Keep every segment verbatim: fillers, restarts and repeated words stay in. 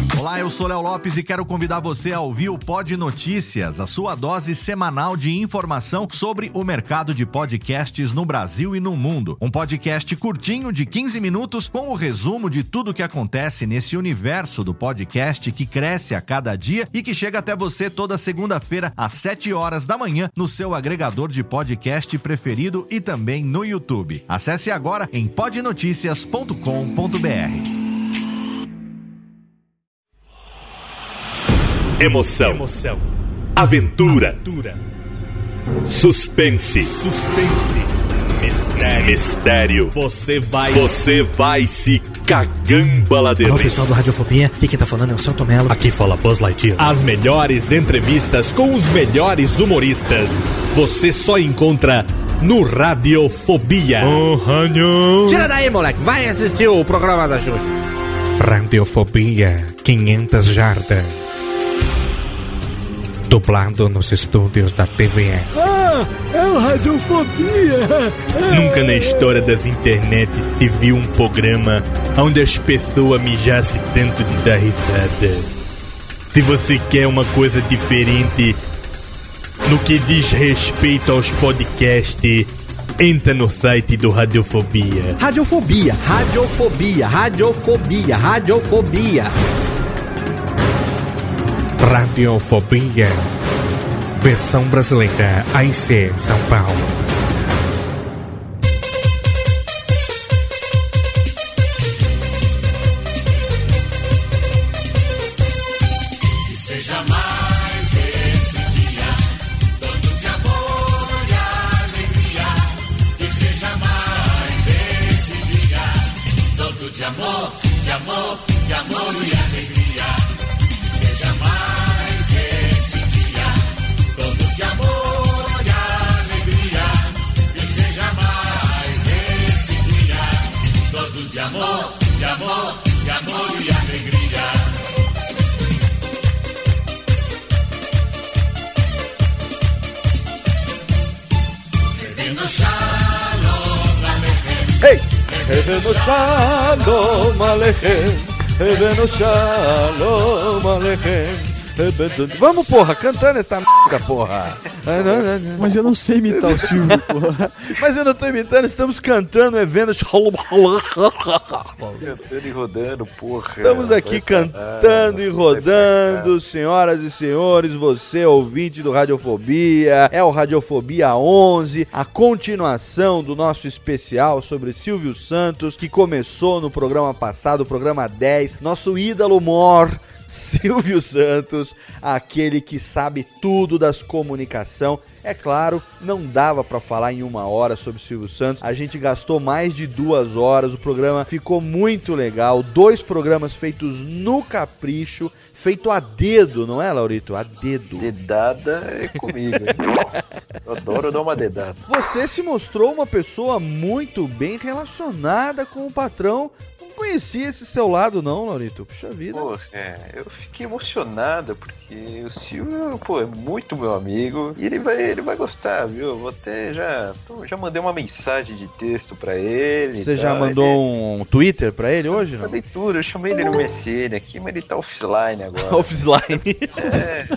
Olá, eu sou Léo Lopes e quero convidar você a ouvir o Pod Notícias, a sua dose semanal de informação sobre o mercado de podcasts no Brasil e no mundo. Um podcast curtinho de quinze minutos com o resumo de tudo que acontece nesse universo do podcast que cresce a cada dia e que chega até você toda segunda-feira às sete horas da manhã no seu agregador de podcast preferido e também no YouTube. Acesse agora em pod noticias ponto com ponto b r. Emoção, Emoção. Aventura, Aventura. Suspense, Suspense. Mistério. Mistério. Você vai, você vai se cagambalader. Olá, pessoal do Radiofobia. E quem tá falando é o Celto Mello. Aqui fala Buzz Lightyear. As melhores entrevistas com os melhores humoristas você só encontra no Radiofobia. Oh, Ranho. Tira daí, moleque. Vai assistir o programa da Xuxa. Radiofobia, quinhentas jardas. Dublado nos estúdios da T V S. Ah, é o Radiofobia. Nunca na história das internet se viu um programa onde as pessoas mijassem tanto de dar risada. Se você quer uma coisa diferente no que diz respeito aos podcasts, entra no site do Radiofobia. Radiofobia, Radiofobia, Radiofobia, Radiofobia. Radiofobia, versão brasileira, A I C, São Paulo. Que seja mais esse dia, todo de amor e alegria. Que seja mais esse dia, todo de amor, de amor, de amor e alegria. Que seja mais de amor e alegria, que seja mais esse dia, todo de amor, de amor, de amor e alegria. Revendo Shalom Aleichem. Ei! Revendo Shalom Aleichem. Revendo Shalom Aleichem. Vamos, porra, cantando essa merda, porra. Mas eu não sei imitar o Silvio, porra. Mas eu não tô imitando, estamos cantando, é vendo. Cantando e rodando, porra. Estamos aqui cantando e rodando, senhoras e senhores, você ouvinte do Radiofobia, é o Radiofobia onze, a continuação do nosso especial sobre Silvio Santos, que começou no programa passado, o programa dez, nosso ídolo mor, Silvio Santos, aquele que sabe tudo das comunicação. É claro, não dava pra falar em uma hora sobre Silvio Santos. A gente gastou mais de duas horas. O programa ficou muito legal. Dois programas feitos no capricho, feito a dedo, não é, Laurito? A dedo. Dedada é comigo. Eu adoro dar uma dedada. Você se mostrou uma pessoa muito bem relacionada com o patrão. Não conhecia esse seu lado não, Laurito. Puxa vida. Pô, é, eu fiquei emocionado porque o Silvio, pô, é muito meu amigo e ele vai, ele vai gostar, viu? Eu vou até já, já mandei uma mensagem de texto pra ele. Você já tá? mandou ele... um Twitter pra ele hoje, não? Mandei tudo, eu chamei ele no M S N aqui, mas ele tá offline agora. Offline? É.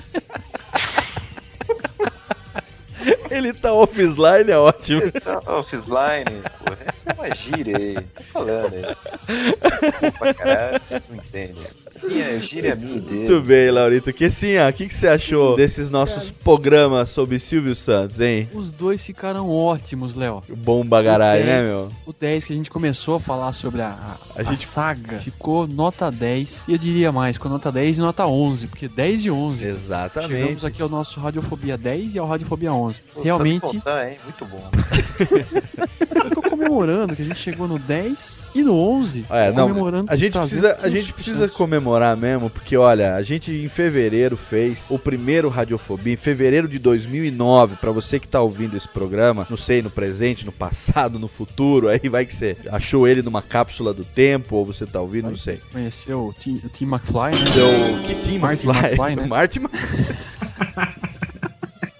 Ele tá offline, é ótimo. Ele tá offline, pô, essa é uma gíria aí, tá falando aí. Desculpa, caralho, não entende. Minha gíria é minha dele. Muito bem, Laurito. Que assim, o que, que você achou desses nossos programas sobre Silvio Santos, hein? Os dois ficaram ótimos, Léo. Bom bagarai, né, meu? O dez que a gente começou a falar sobre a, a, A gente- a saga ficou nota dez. E eu diria mais, com nota dez e nota onze, porque dez e onze. Exatamente. Chegamos aqui ao nosso Radiofobia dez e ao Radiofobia onze. Pô, Realmente, sabe contar, hein? Muito bom. eu tô comemorando que a gente chegou no dez e no onze. É, não, comemorando a gente trazendo precisa, a tudo gente Silvio precisa Santos. comemorar mesmo, porque olha, a gente em fevereiro fez o primeiro Radiofobia, em fevereiro de dois mil e nove, pra você que tá ouvindo esse programa, não sei, no presente, no passado, no futuro, aí vai que você achou ele numa cápsula do tempo, ou você tá ouvindo, não sei. Conheceu o Tim, o Tim McFly, né? Então, que Tim Marty McFly? McFly, né? Marty Ma-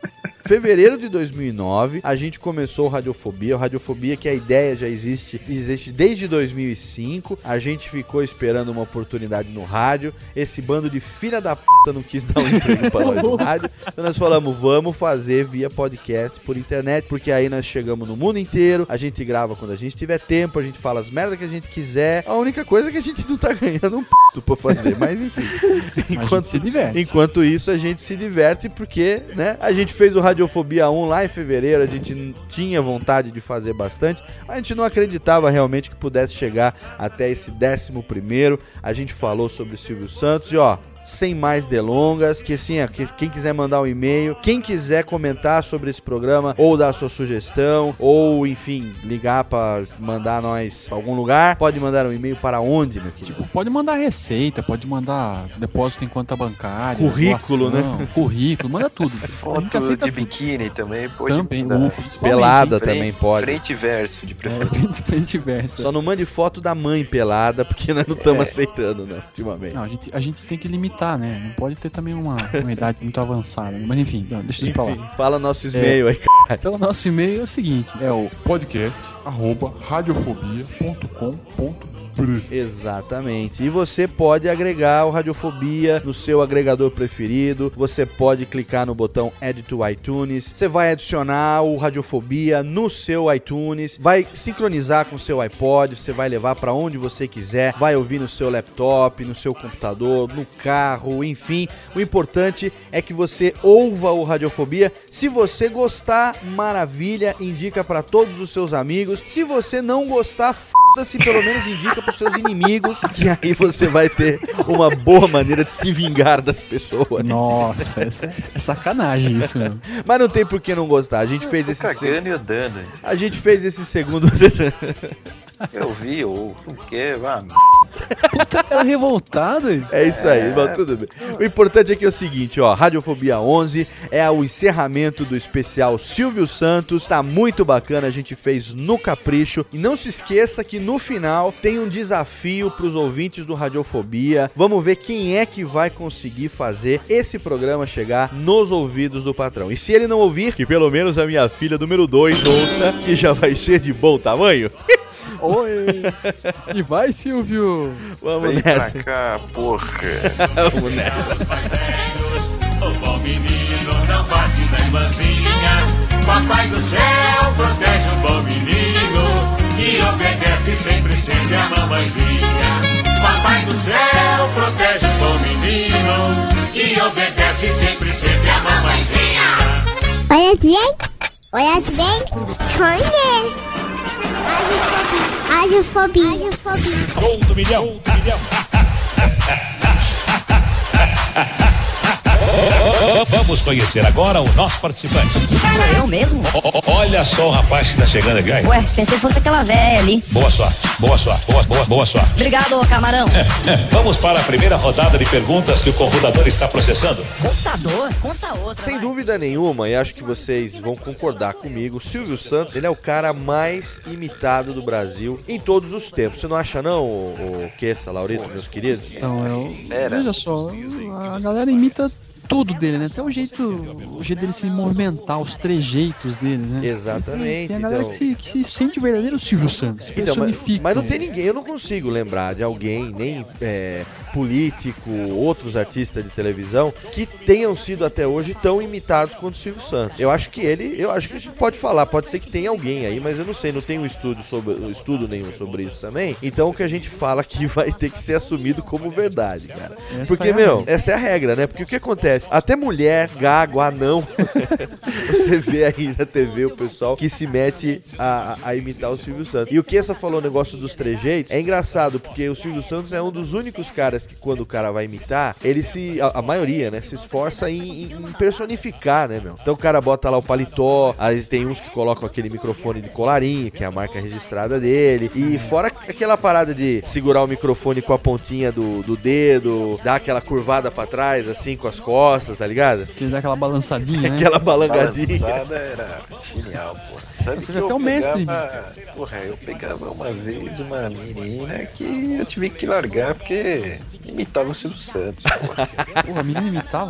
fevereiro de dois mil e nove, a gente começou o Radiofobia. O Radiofobia, que a ideia já existe, existe desde dois mil e cinco. A gente ficou esperando uma oportunidade no rádio. Esse bando de filha da puta não quis dar um emprego pra nós no rádio. Então nós falamos, vamos fazer via podcast por internet, porque aí nós chegamos no mundo inteiro, a gente grava quando a gente tiver tempo, a gente fala as merdas que a gente quiser. A única coisa é que a gente não tá ganhando um p pra fazer, mas enfim. Enquanto, a gente se diverte. Enquanto isso, a gente se diverte porque, né, a gente fez o Radiofobia um lá em fevereiro, a gente tinha vontade de fazer bastante, mas a gente não acreditava realmente que pudesse chegar até esse décimo primeiro. A gente falou sobre o Silvio Santos e ó, sem mais delongas, que assim, que quem quiser mandar um e-mail, quem quiser comentar sobre esse programa, ou dar sua sugestão, ou enfim, ligar pra mandar nós pra algum lugar, pode mandar um e-mail para onde, meu querido? Tipo, pode mandar receita, pode mandar depósito em conta bancária, currículo, doação, né? Currículo, manda tudo. A gente Foto aceita de tudo. biquíni também pode Também, mandar. uh, principalmente, Pelada hein? também pode. Frente e verso, de É, preferência. frente, frente e verso. Só não mande foto da mãe pelada, porque nós não estamos É. aceitando, né, ultimamente. Não, a gente, a gente tem que limitar, né? Não pode ter também uma, uma idade muito avançada. Mas enfim, não, deixa isso pra lá. Enfim, fala nosso e-mail aí, cara. Então o nosso e-mail é o seguinte, é o podcast arroba radiofobia ponto com ponto br. Exatamente. E você pode agregar o Radiofobia no seu agregador preferido. Você pode clicar no botão Add to iTunes. Você vai adicionar o Radiofobia no seu iTunes. Vai sincronizar com o seu iPod. Você vai levar para onde você quiser. Vai ouvir no seu laptop, no seu computador, no carro, enfim. O importante é que você ouva o Radiofobia. Se você gostar, maravilha. Indica para todos os seus amigos. Se você não gostar, f***se, pelo menos indica pros seus inimigos, que aí você vai ter uma boa maneira de se vingar das pessoas. Nossa, essa é, é sacanagem isso, meu. Mas não tem por que não gostar. A gente fez Tô esse cagando se... e andando. A gente fez esse segundo. Eu vi, ou não quer, vá. Puta cara revoltado. hein? É isso aí, mas tudo bem. O importante aqui é o seguinte, ó, Radiofobia onze é o encerramento do especial Silvio Santos, tá muito bacana, a gente fez no capricho. E não se esqueça que no final tem um desafio pros ouvintes do Radiofobia. Vamos ver quem é que vai conseguir fazer esse programa chegar nos ouvidos do patrão. E se ele não ouvir, que pelo menos a minha filha número dois ouça, que já vai ser de bom tamanho. Oi! E vai, Silvio! Vamos Vem nessa. pra cá, porra. Vamos nessa. mais velhos, o bom menino não vacina em mansinha. Papai do céu protege o bom menino e obedece sempre, sempre a mamãezinha. Papai do céu protege o bom menino e obedece sempre, sempre a mamãezinha. Olha bem, olha bem, conhece. Radiofobia. Radiofobia. Gol do milhão, do milhão. Vamos conhecer agora o nosso participante. Era eu mesmo? Olha só o rapaz que tá chegando aqui. Ué, pensei que fosse aquela velha ali. Boa sorte, boa sorte, boa, boa, boa sorte. Obrigado, camarão. É, é. Vamos para a primeira rodada de perguntas que o computador está processando. Contador? Conta outra. Sem vai. dúvida nenhuma, e acho que vocês vão concordar comigo, o Silvio Santos, ele é o cara mais imitado do Brasil em todos os tempos. Você não acha não, o, o Kessa, Laurito, meus queridos? Então, eu, Era. veja só, a galera imita tudo dele, né? Até o jeito, o jeito dele se movimentar, os trejeitos dele, né? Exatamente. Tem a galera então- que, se, que se sente o verdadeiro Silvio Santos, Então, mas, personifica. mas não tem ninguém, eu não consigo lembrar de alguém, nem é, político, outros artistas de televisão, que tenham sido até hoje tão imitados quanto o Silvio Santos. Eu acho que ele, eu acho que a gente pode falar, pode ser que tenha alguém aí, mas eu não sei, não tem um estudo, sobre, um estudo nenhum sobre isso também. Então o que a gente fala aqui vai ter que ser assumido como verdade, cara. Esta Porque, é a meu, regra. essa é a regra, né? Porque o que acontece? Até mulher, gago, anão, você vê aí na T V o pessoal que se mete a, a- a imitar o Silvio Santos. E o que essa falou o negócio dos trejeitos é engraçado, porque o Silvio Santos é um dos únicos caras que quando o cara vai imitar, ele se, a, a maioria, né, se esforça em, em personificar, né, meu? Então o cara bota lá o paletó, às vezes tem uns que colocam aquele microfone de colarinho, que é a marca registrada dele, e fora aquela parada de segurar o microfone com a pontinha do, do dedo, dar aquela curvada pra trás, assim, com as costas, tá ligado? Que ele dá aquela balançadinha, né? Aquela balangadinha. Balançada era genial, pô. Sabe Você que vê até eu o mestre pegava- Porra, eu pegava uma vez uma menina que eu tive que largar porque imitava o Silvio Santos, porra. Porra, a menina imitava, cara.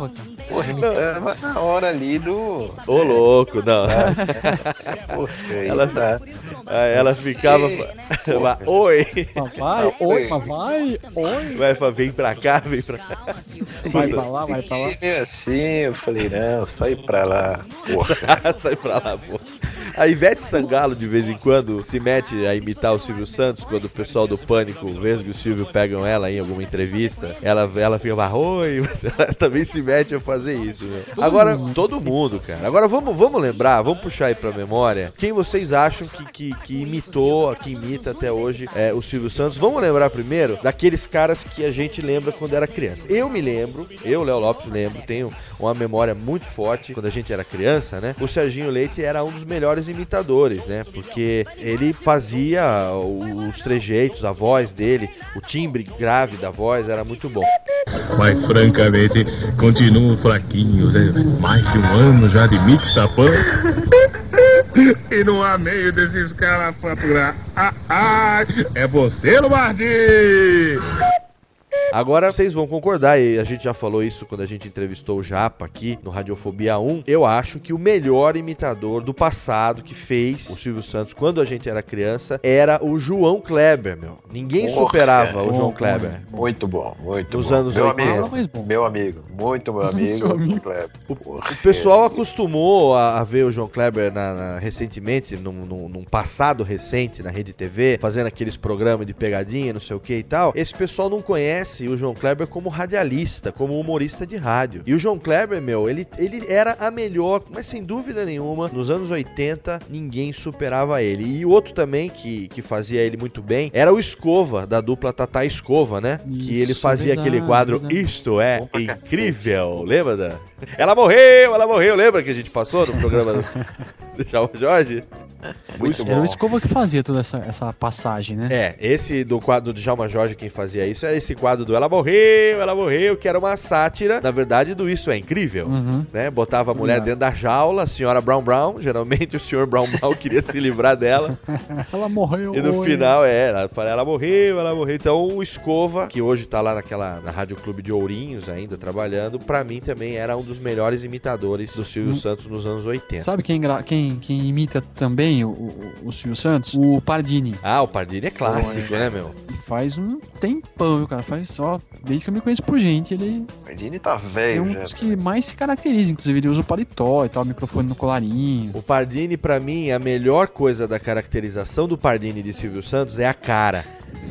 Porra, imitava na hora ali do... Ô, louco, não. Poxa, aí Ela, tá. ela ficava... Oi. Papai, oi, papai, oi. Vai, vem pra cá, vem pra cá. Vai pra lá, vai pra lá. E assim, eu falei, não, sai pra lá, porra. Sai pra lá, porra. A Ivete Sangalo, de vez em quando, se mete a imitar o Silvio Santos, quando o pessoal do Pânico, Vesgo e o Silvio pegam ela em alguma entrevista, ela, ela fica lá, oi, ela também se mete a fazer isso, né? Todo Agora, mundo. todo mundo, cara. Agora, vamos, vamos lembrar, vamos puxar aí pra memória, quem vocês acham que, que, que imitou, que imita até hoje é, o Silvio Santos. Vamos lembrar primeiro daqueles caras que a gente lembra quando era criança. Eu me lembro, eu, Léo Lopes, lembro, tenho uma memória muito forte, quando a gente era criança, né? O Serginho Leite era um dos melhores imitadores, né? Porque ele fazia os trejeitos, a voz dele, o timbre grave da voz era muito bom. Mas francamente, continuo fraquinho, né? Mais de um ano já de mix tapando. E não há meio desses caras faturar. Ah, ah, é você, Lombardi! Agora vocês vão concordar, e a gente já falou isso quando a gente entrevistou o Japa aqui no Radiofobia um. Eu acho que o melhor imitador do passado que fez o Silvio Santos quando a gente era criança era o João Kleber, meu. Ninguém Porra, superava cara. o João Bom, Kleber. Muito bom, muito Nos bom. anos meu oitenta. amigo, meu amigo, muito meu amigo, amigo. Kleber. O, o pessoal acostumou a, a ver o João Kleber na, na, recentemente, num, num, num passado recente na Rede T V, fazendo aqueles programas de pegadinha, não sei o que e tal. Esse pessoal não conhece o João Kleber como radialista, como humorista de rádio. E o João Kleber, meu, ele, ele era a melhor, mas sem dúvida nenhuma, nos anos oitenta, ninguém superava ele. E o outro também que, que fazia ele muito bem era o Escova, da dupla Tatá Escova, né? Isso, que ele fazia verdade, aquele quadro verdade. Isto é Incrível. Lembra da... Ela morreu, ela morreu. Lembra que a gente passou no programa do, do Djalma Jorge? Muito bom. Era o Escova que fazia toda essa, essa passagem, né? É, esse do quadro do Djalma Jorge, quem fazia isso, era esse quadro do Ela Morreu, Ela Morreu, que era uma sátira, na verdade, do Isso é Incrível, uhum. né? Botava a mulher Sim, dentro da jaula, a senhora Brown Brown, geralmente o senhor Brown Brown queria se livrar dela. Ela morreu. E no oi. final, é, ela fala, ela morreu, ela morreu. Então o Escova, que hoje tá lá naquela, na Rádio Clube de Ourinhos ainda, trabalhando, pra mim também era um dos melhores imitadores do Silvio hum. Santos nos anos oitenta. Sabe quem, quem, quem imita também o, o, o Silvio Santos? O Pardini. Ah, o Pardini é clássico, né, meu? Faz um tempão, viu, cara? Faz só... Desde que eu me conheço por gente, ele... O Pardini tá velho, é um já, dos que mais se caracteriza. Inclusive, ele usa o paletó e tal, o microfone no colarinho. O Pardini, pra mim, a melhor coisa da caracterização do Pardini de Silvio Santos é a cara.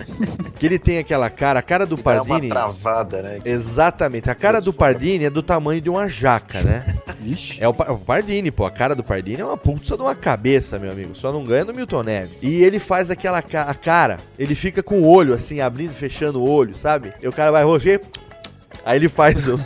Que ele tem aquela cara, a cara do Pardini... É uma travada, né? Exatamente, a cara do Pardini é do tamanho de uma jaca, né? Vixe. É o, o Pardini, pô, a cara do Pardini é uma pulsa de uma cabeça, meu amigo, só não ganha do Milton Neves. E ele faz aquela ca a cara, ele fica com o olho assim, abrindo e fechando o olho, sabe? E o cara vai, você... Aí ele faz o...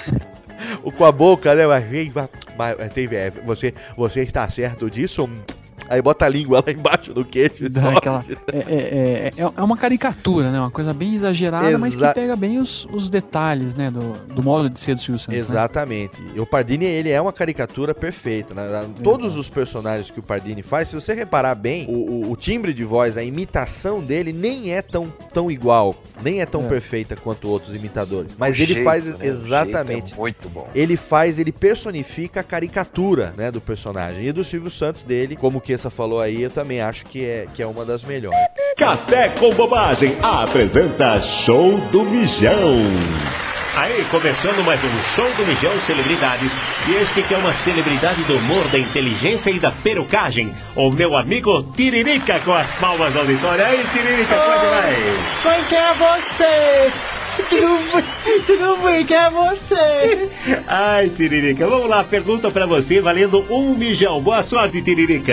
o com a boca, né? Mas, mas, você, você está certo disso? Aí bota a língua lá embaixo do queixo e Dá aquela, é, é, é, é uma caricatura, né? Uma coisa bem exagerada, Exa mas que pega bem os, os detalhes, né? Do, do modo de ser do Silvio Santos. Exatamente. Né? E o Pardini, ele é uma caricatura perfeita. Né? Todos os personagens que o Pardini faz, se você reparar bem, o, o, o timbre de voz, a imitação dele nem é tão, tão igual, nem é tão é. perfeita quanto outros imitadores. Mas o ele jeito, faz né? exatamente. É muito bom. Ele faz, ele personifica a caricatura, né, do personagem. E do Silvio Santos dele, como que essa falou aí, eu também acho que é, que é uma das melhores. Café com Bobagem apresenta Show do Mijão. Aí, começando mais um Show do Mijão Celebridades. E este que é uma celebridade do humor, da inteligência e da perucagem. O meu amigo Tiririca com as palmas do auditório. Aí, Tiririca, pode vai. Quem que é você? Tudo, tudo bem, quem é você? Ai, Tiririca, vamos lá, pergunta pra você valendo um mijão. Boa sorte, Tiririca.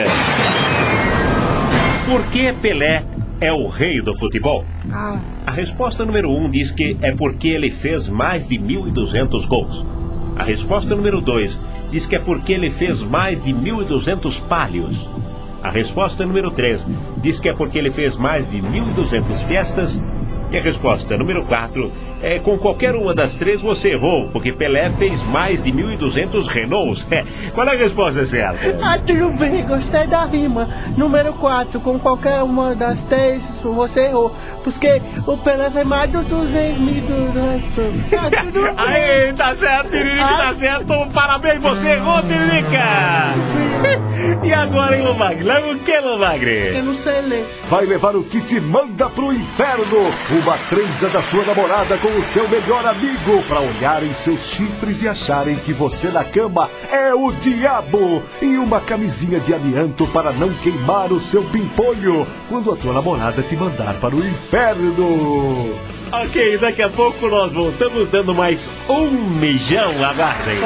Por que Pelé é o rei do futebol? Ah. A resposta número um diz que é porque ele fez mais de mil e duzentos gols. A resposta número dois diz que é porque ele fez mais de mil e duzentos pálios. A resposta número três diz que é porque ele fez mais de mil e duzentas festas. E a resposta número quatro é com qualquer uma das três você errou, porque Pelé fez mais de mil e duzentos Renaults. Qual é a resposta certa? Ah, tudo bem, gostei da rima. Número quatro, com qualquer uma das três você errou, porque o Pelé fez mais de duzentos mil. Ah, tudo bem. Aê, sim, tá certo, Tiririca, tá certo. Parabéns, você errou, Tiririca. E agora, hein, Lomagre? Leva o que, Lomagre? Eu não sei ler. Vai levar o que te manda pro inferno. Uma transa da sua namorada com o seu melhor amigo pra olharem seus chifres e acharem que você na cama é o diabo. E uma camisinha de amianto para não queimar o seu pimpolho quando a tua namorada te mandar para o inferno. Ok, daqui a pouco nós voltamos dando mais um mijão, aguardem.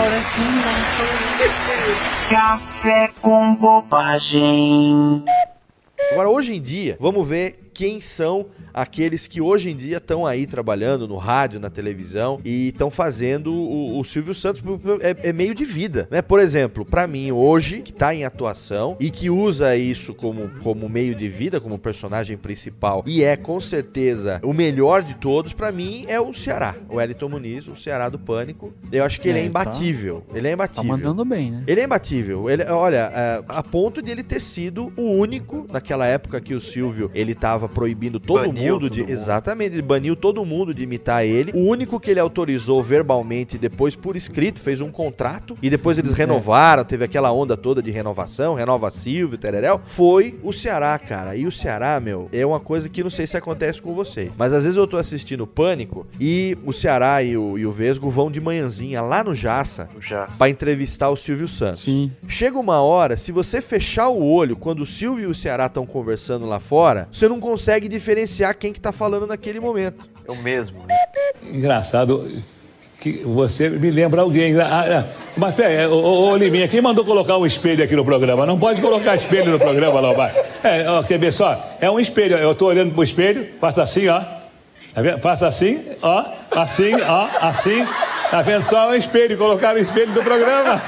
Café com bobagem. Agora, hoje em dia, vamos ver quem são aqueles que hoje em dia estão aí trabalhando no rádio, na televisão e estão fazendo o, o Silvio Santos, é, é meio de vida, né? Por exemplo, pra mim hoje, que tá em atuação e que usa isso como, como meio de vida, como personagem principal e é com certeza o melhor de todos, pra mim é o Ceará, o Wellington Muniz, o Ceará do Pânico. Eu acho que é, ele é imbatível, tá, ele é imbatível. Tá mandando bem, né? Ele é imbatível, ele, olha, é, a ponto de ele ter sido o único, naquela época que o Silvio, ele tava proibindo todo Baniu mundo de... Mundo. Exatamente, ele baniu todo mundo de imitar ele. O único que ele autorizou verbalmente, depois por escrito, fez um contrato, e depois eles renovaram, teve aquela onda toda de renovação, renova Silvio, tereréu, foi o Ceará, cara. E o Ceará, meu, é uma coisa que não sei se acontece com vocês, mas às vezes eu tô assistindo Pânico e o Ceará e o, e o Vesgo vão de manhãzinha lá no Jaça, Jaça. pra entrevistar o Silvio Santos. Sim. Chega uma hora, se você fechar o olho quando o Silvio e o Ceará estão conversando lá fora, você não consegue diferenciar quem que tá falando naquele momento. É o mesmo. Engraçado que você me lembra alguém. Ah, ah, mas pera, ô, ô Liminha, quem mandou colocar um espelho aqui no programa? Não pode colocar espelho no programa, não, vai. É, ó, quer ver só? É um espelho. Eu tô olhando pro espelho, faço assim, ó. Tá vendo? Faço assim, ó. Assim, ó. Assim. Tá vendo só? É um espelho. Colocaram o espelho do programa.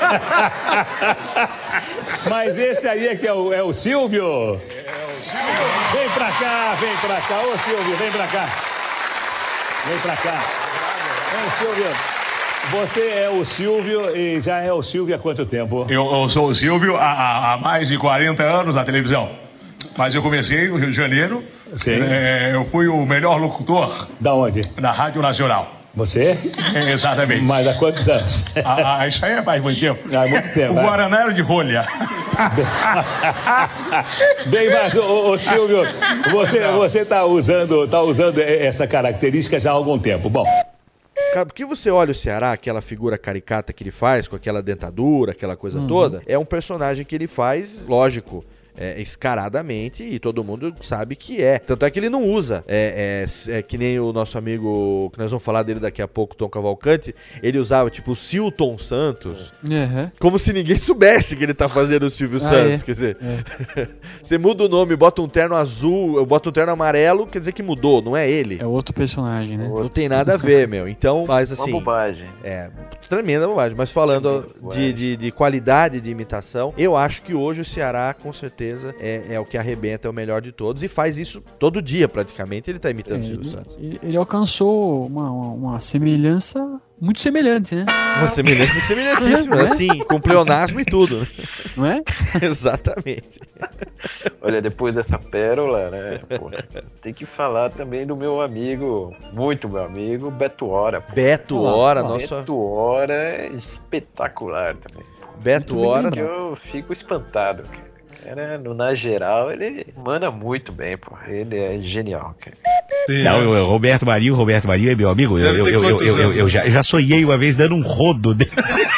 Mas esse aí é que é o, é o Silvio. É o Silvio. Vem pra cá, vem pra cá. Ô Silvio, vem pra cá. Vem pra cá. Ô Silvio, você é o Silvio e já é o Silvio há quanto tempo? Eu, eu sou o Silvio há, há mais de quarenta anos na televisão. Mas eu comecei no Rio de Janeiro. Sim. É, eu fui o melhor locutor. Da onde? Da Rádio Nacional. Você? É, exatamente. Mas há quantos anos? Ah, ah, isso aí é faz muito tempo. Há muito tempo. O é. Guaraná era de rolha. Bem, mas, ô, ô Silvio, você, você tá usando, tá usando essa característica já há algum tempo. Bom. Porque você olha o Ceará, aquela figura caricata que ele faz, com aquela dentadura, aquela coisa uhum. toda, é um personagem que ele faz, lógico, É, escaradamente, e todo mundo sabe que é. Tanto é que ele não usa. É, é, é que nem o nosso amigo, que nós vamos falar dele daqui a pouco, Tom Cavalcante, ele usava tipo o Silton Santos, uhum. como se ninguém soubesse que ele tá fazendo o Silvio ah, Santos. É. Quer dizer, é. Você muda o nome, bota um terno azul, bota um terno amarelo, quer dizer que mudou, não é ele. É outro personagem, né? Não tem nada a ver, meu. Então, mas assim. Uma bobagem. É, tremenda bobagem. Mas falando de, de, de qualidade de imitação, eu acho que hoje o Ceará, com certeza, É, é o que arrebenta, é o melhor de todos, e faz isso todo dia praticamente, ele tá imitando o é, Silvio ele, Santos. Ele alcançou uma, uma, uma semelhança muito semelhante, né? Uma semelhança semelhantíssima, é? assim, com pleonasmo e tudo. Não é? Exatamente. Olha, depois dessa pérola, né, pô, você tem que falar também do meu amigo, muito meu amigo, Beto Hora. Pô. Beto Hora, nossa... Beto Hora é espetacular também. Beto Hora... Eu fico espantado, cara. Cara, no Na Geral, ele manda muito bem, pô. Ele é genial, cara. Não, eu, Roberto Marinho, Roberto Marinho é meu amigo. Eu, eu, eu, eu, eu, eu, já, eu já sonhei uma vez dando um rodo dele.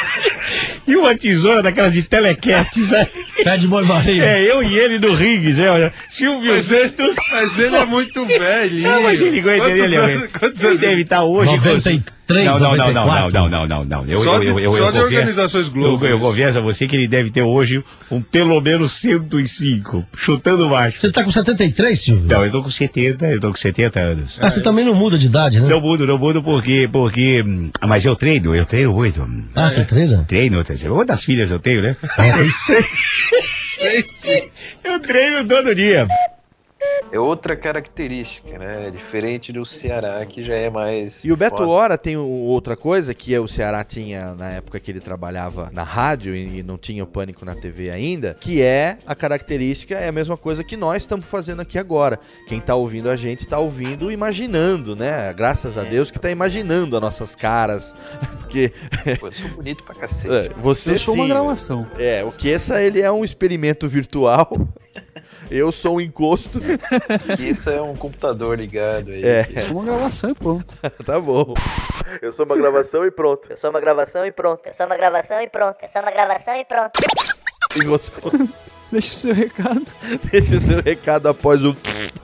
E uma tesoura daquela de telequete, sabe? Pé de boi Marinho. É, eu e ele no ringue, né? Silvio mas Santos. Ele, mas ele é muito velho. Não, mas ele aguenta, ele é. Ele deve estar hoje. noventa e três, não, não, não, não, noventa e quatro. não, não, não, não, não. Eu, só de, eu, eu, só eu, de eu organizações Globo. Eu, eu confesso a você que ele deve ter hoje um pelo menos cento e cinco, chutando baixo. Você tá com setenta e três, Silvio? Não, eu tô com setenta, eu tô com setenta anos. Ah, você também não muda de idade, né? Não mudo, não mudo porque, porque... Mas eu treino, eu treino muito. Ah, você treina? Treino, uma das filhas eu tenho, né? É, isso. Eu treino todo dia. é outra característica, né? É diferente do Ceará, que já é mais... E o Beto foda. Hora tem o- outra coisa que o Ceará tinha na época que ele trabalhava na rádio e, e não tinha o Pânico na T V ainda, que é a característica, é a mesma coisa que nós estamos fazendo aqui agora. Quem tá ouvindo a gente tá ouvindo imaginando, né? Graças a Deus que tá imaginando as nossas caras. Porque... Pô, eu sou bonito pra cacete. É, você Eu sou sim, uma gravação. É, o Kessa, ele é um experimento virtual. Eu sou um encosto. Que isso é um computador ligado aí. É. Eu sou uma gravação e pronto. Tá bom. Eu sou uma gravação e pronto. Eu sou uma gravação e pronto. Eu sou uma gravação e pronto. Eu sou uma gravação e pronto. Enroscou. Deixa o seu recado. Deixa o seu recado após o...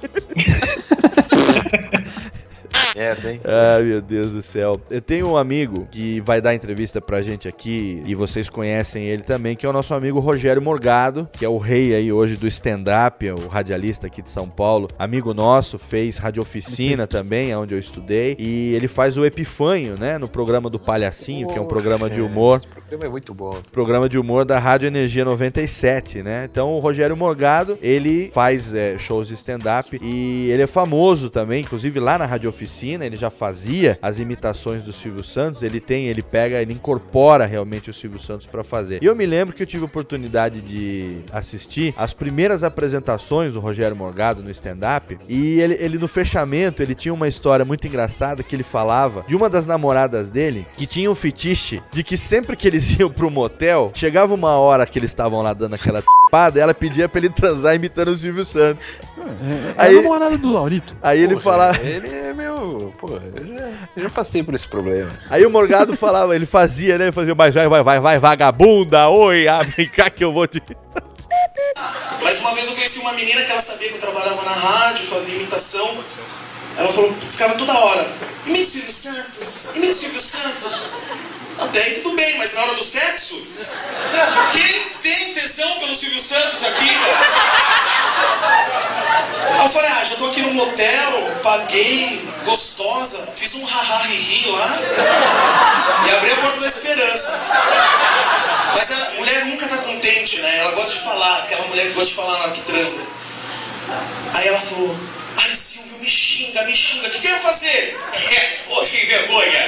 Merda, hein? Ai, meu Deus do céu. Eu tenho um amigo que vai dar entrevista pra gente aqui, e vocês conhecem ele também, que é o nosso amigo Rogério Morgado, que é o rei aí hoje do stand-up, é o radialista aqui de São Paulo. Amigo nosso, fez radioficina também, onde eu estudei, e ele faz o Epifanho, né, no programa do Palhacinho, que é um programa de humor. Esse programa é muito bom. Programa de humor da Rádio Energia noventa e sete, né? Então o Rogério Morgado, ele faz é, shows de stand-up e ele é famoso também, inclusive lá na Rádio Oficina, ele já fazia as imitações do Silvio Santos, ele tem, ele pega, ele incorpora realmente o Silvio Santos pra fazer. E eu me lembro que eu tive a oportunidade de assistir as primeiras apresentações do Rogério Morgado no stand-up e ele, ele no fechamento, ele tinha uma história muito engraçada que ele falava de uma das namoradas dele que tinha um fetiche de que sempre que eles iam pro motel, chegava uma hora que eles estavam lá dando aquela t***pada, ela pedia pra ele transar imitando o Silvio Santos. É, é Aí- a namorada do Laurito. Aí ele Porra, falava... Ele é meu... Pô, eu já, eu já passei por esse problema. Aí o Morgado falava, ele fazia, né? Ele fazia, mas vai, vai, vai, vai, vagabunda, oi, ah, vem cá que eu vou te... Mas uma vez eu conheci uma menina que ela sabia que eu trabalhava na rádio, fazia imitação. Ela falou, ficava toda hora, imite Silvio Santos, imite Silvio Santos. Até aí tudo bem, mas na hora do sexo, quem tem tesão pelo Silvio Santos aqui, cara? Aí eu falei, ah, já tô aqui no motel, paguei, gostosa, fiz um ha-ha-hi-hi lá e abri a porta da esperança. Mas a mulher nunca tá contente, né? Ela gosta de falar, aquela mulher que gosta de falar na hora que transa. Aí ela falou, ai Silvio, me xinga, me xinga, o que, que eu ia fazer? Ô, sem vergonha!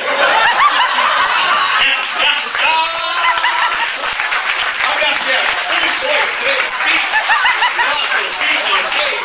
Abre as pernas, um, dois, três, cinco, quatro, cinco, seis,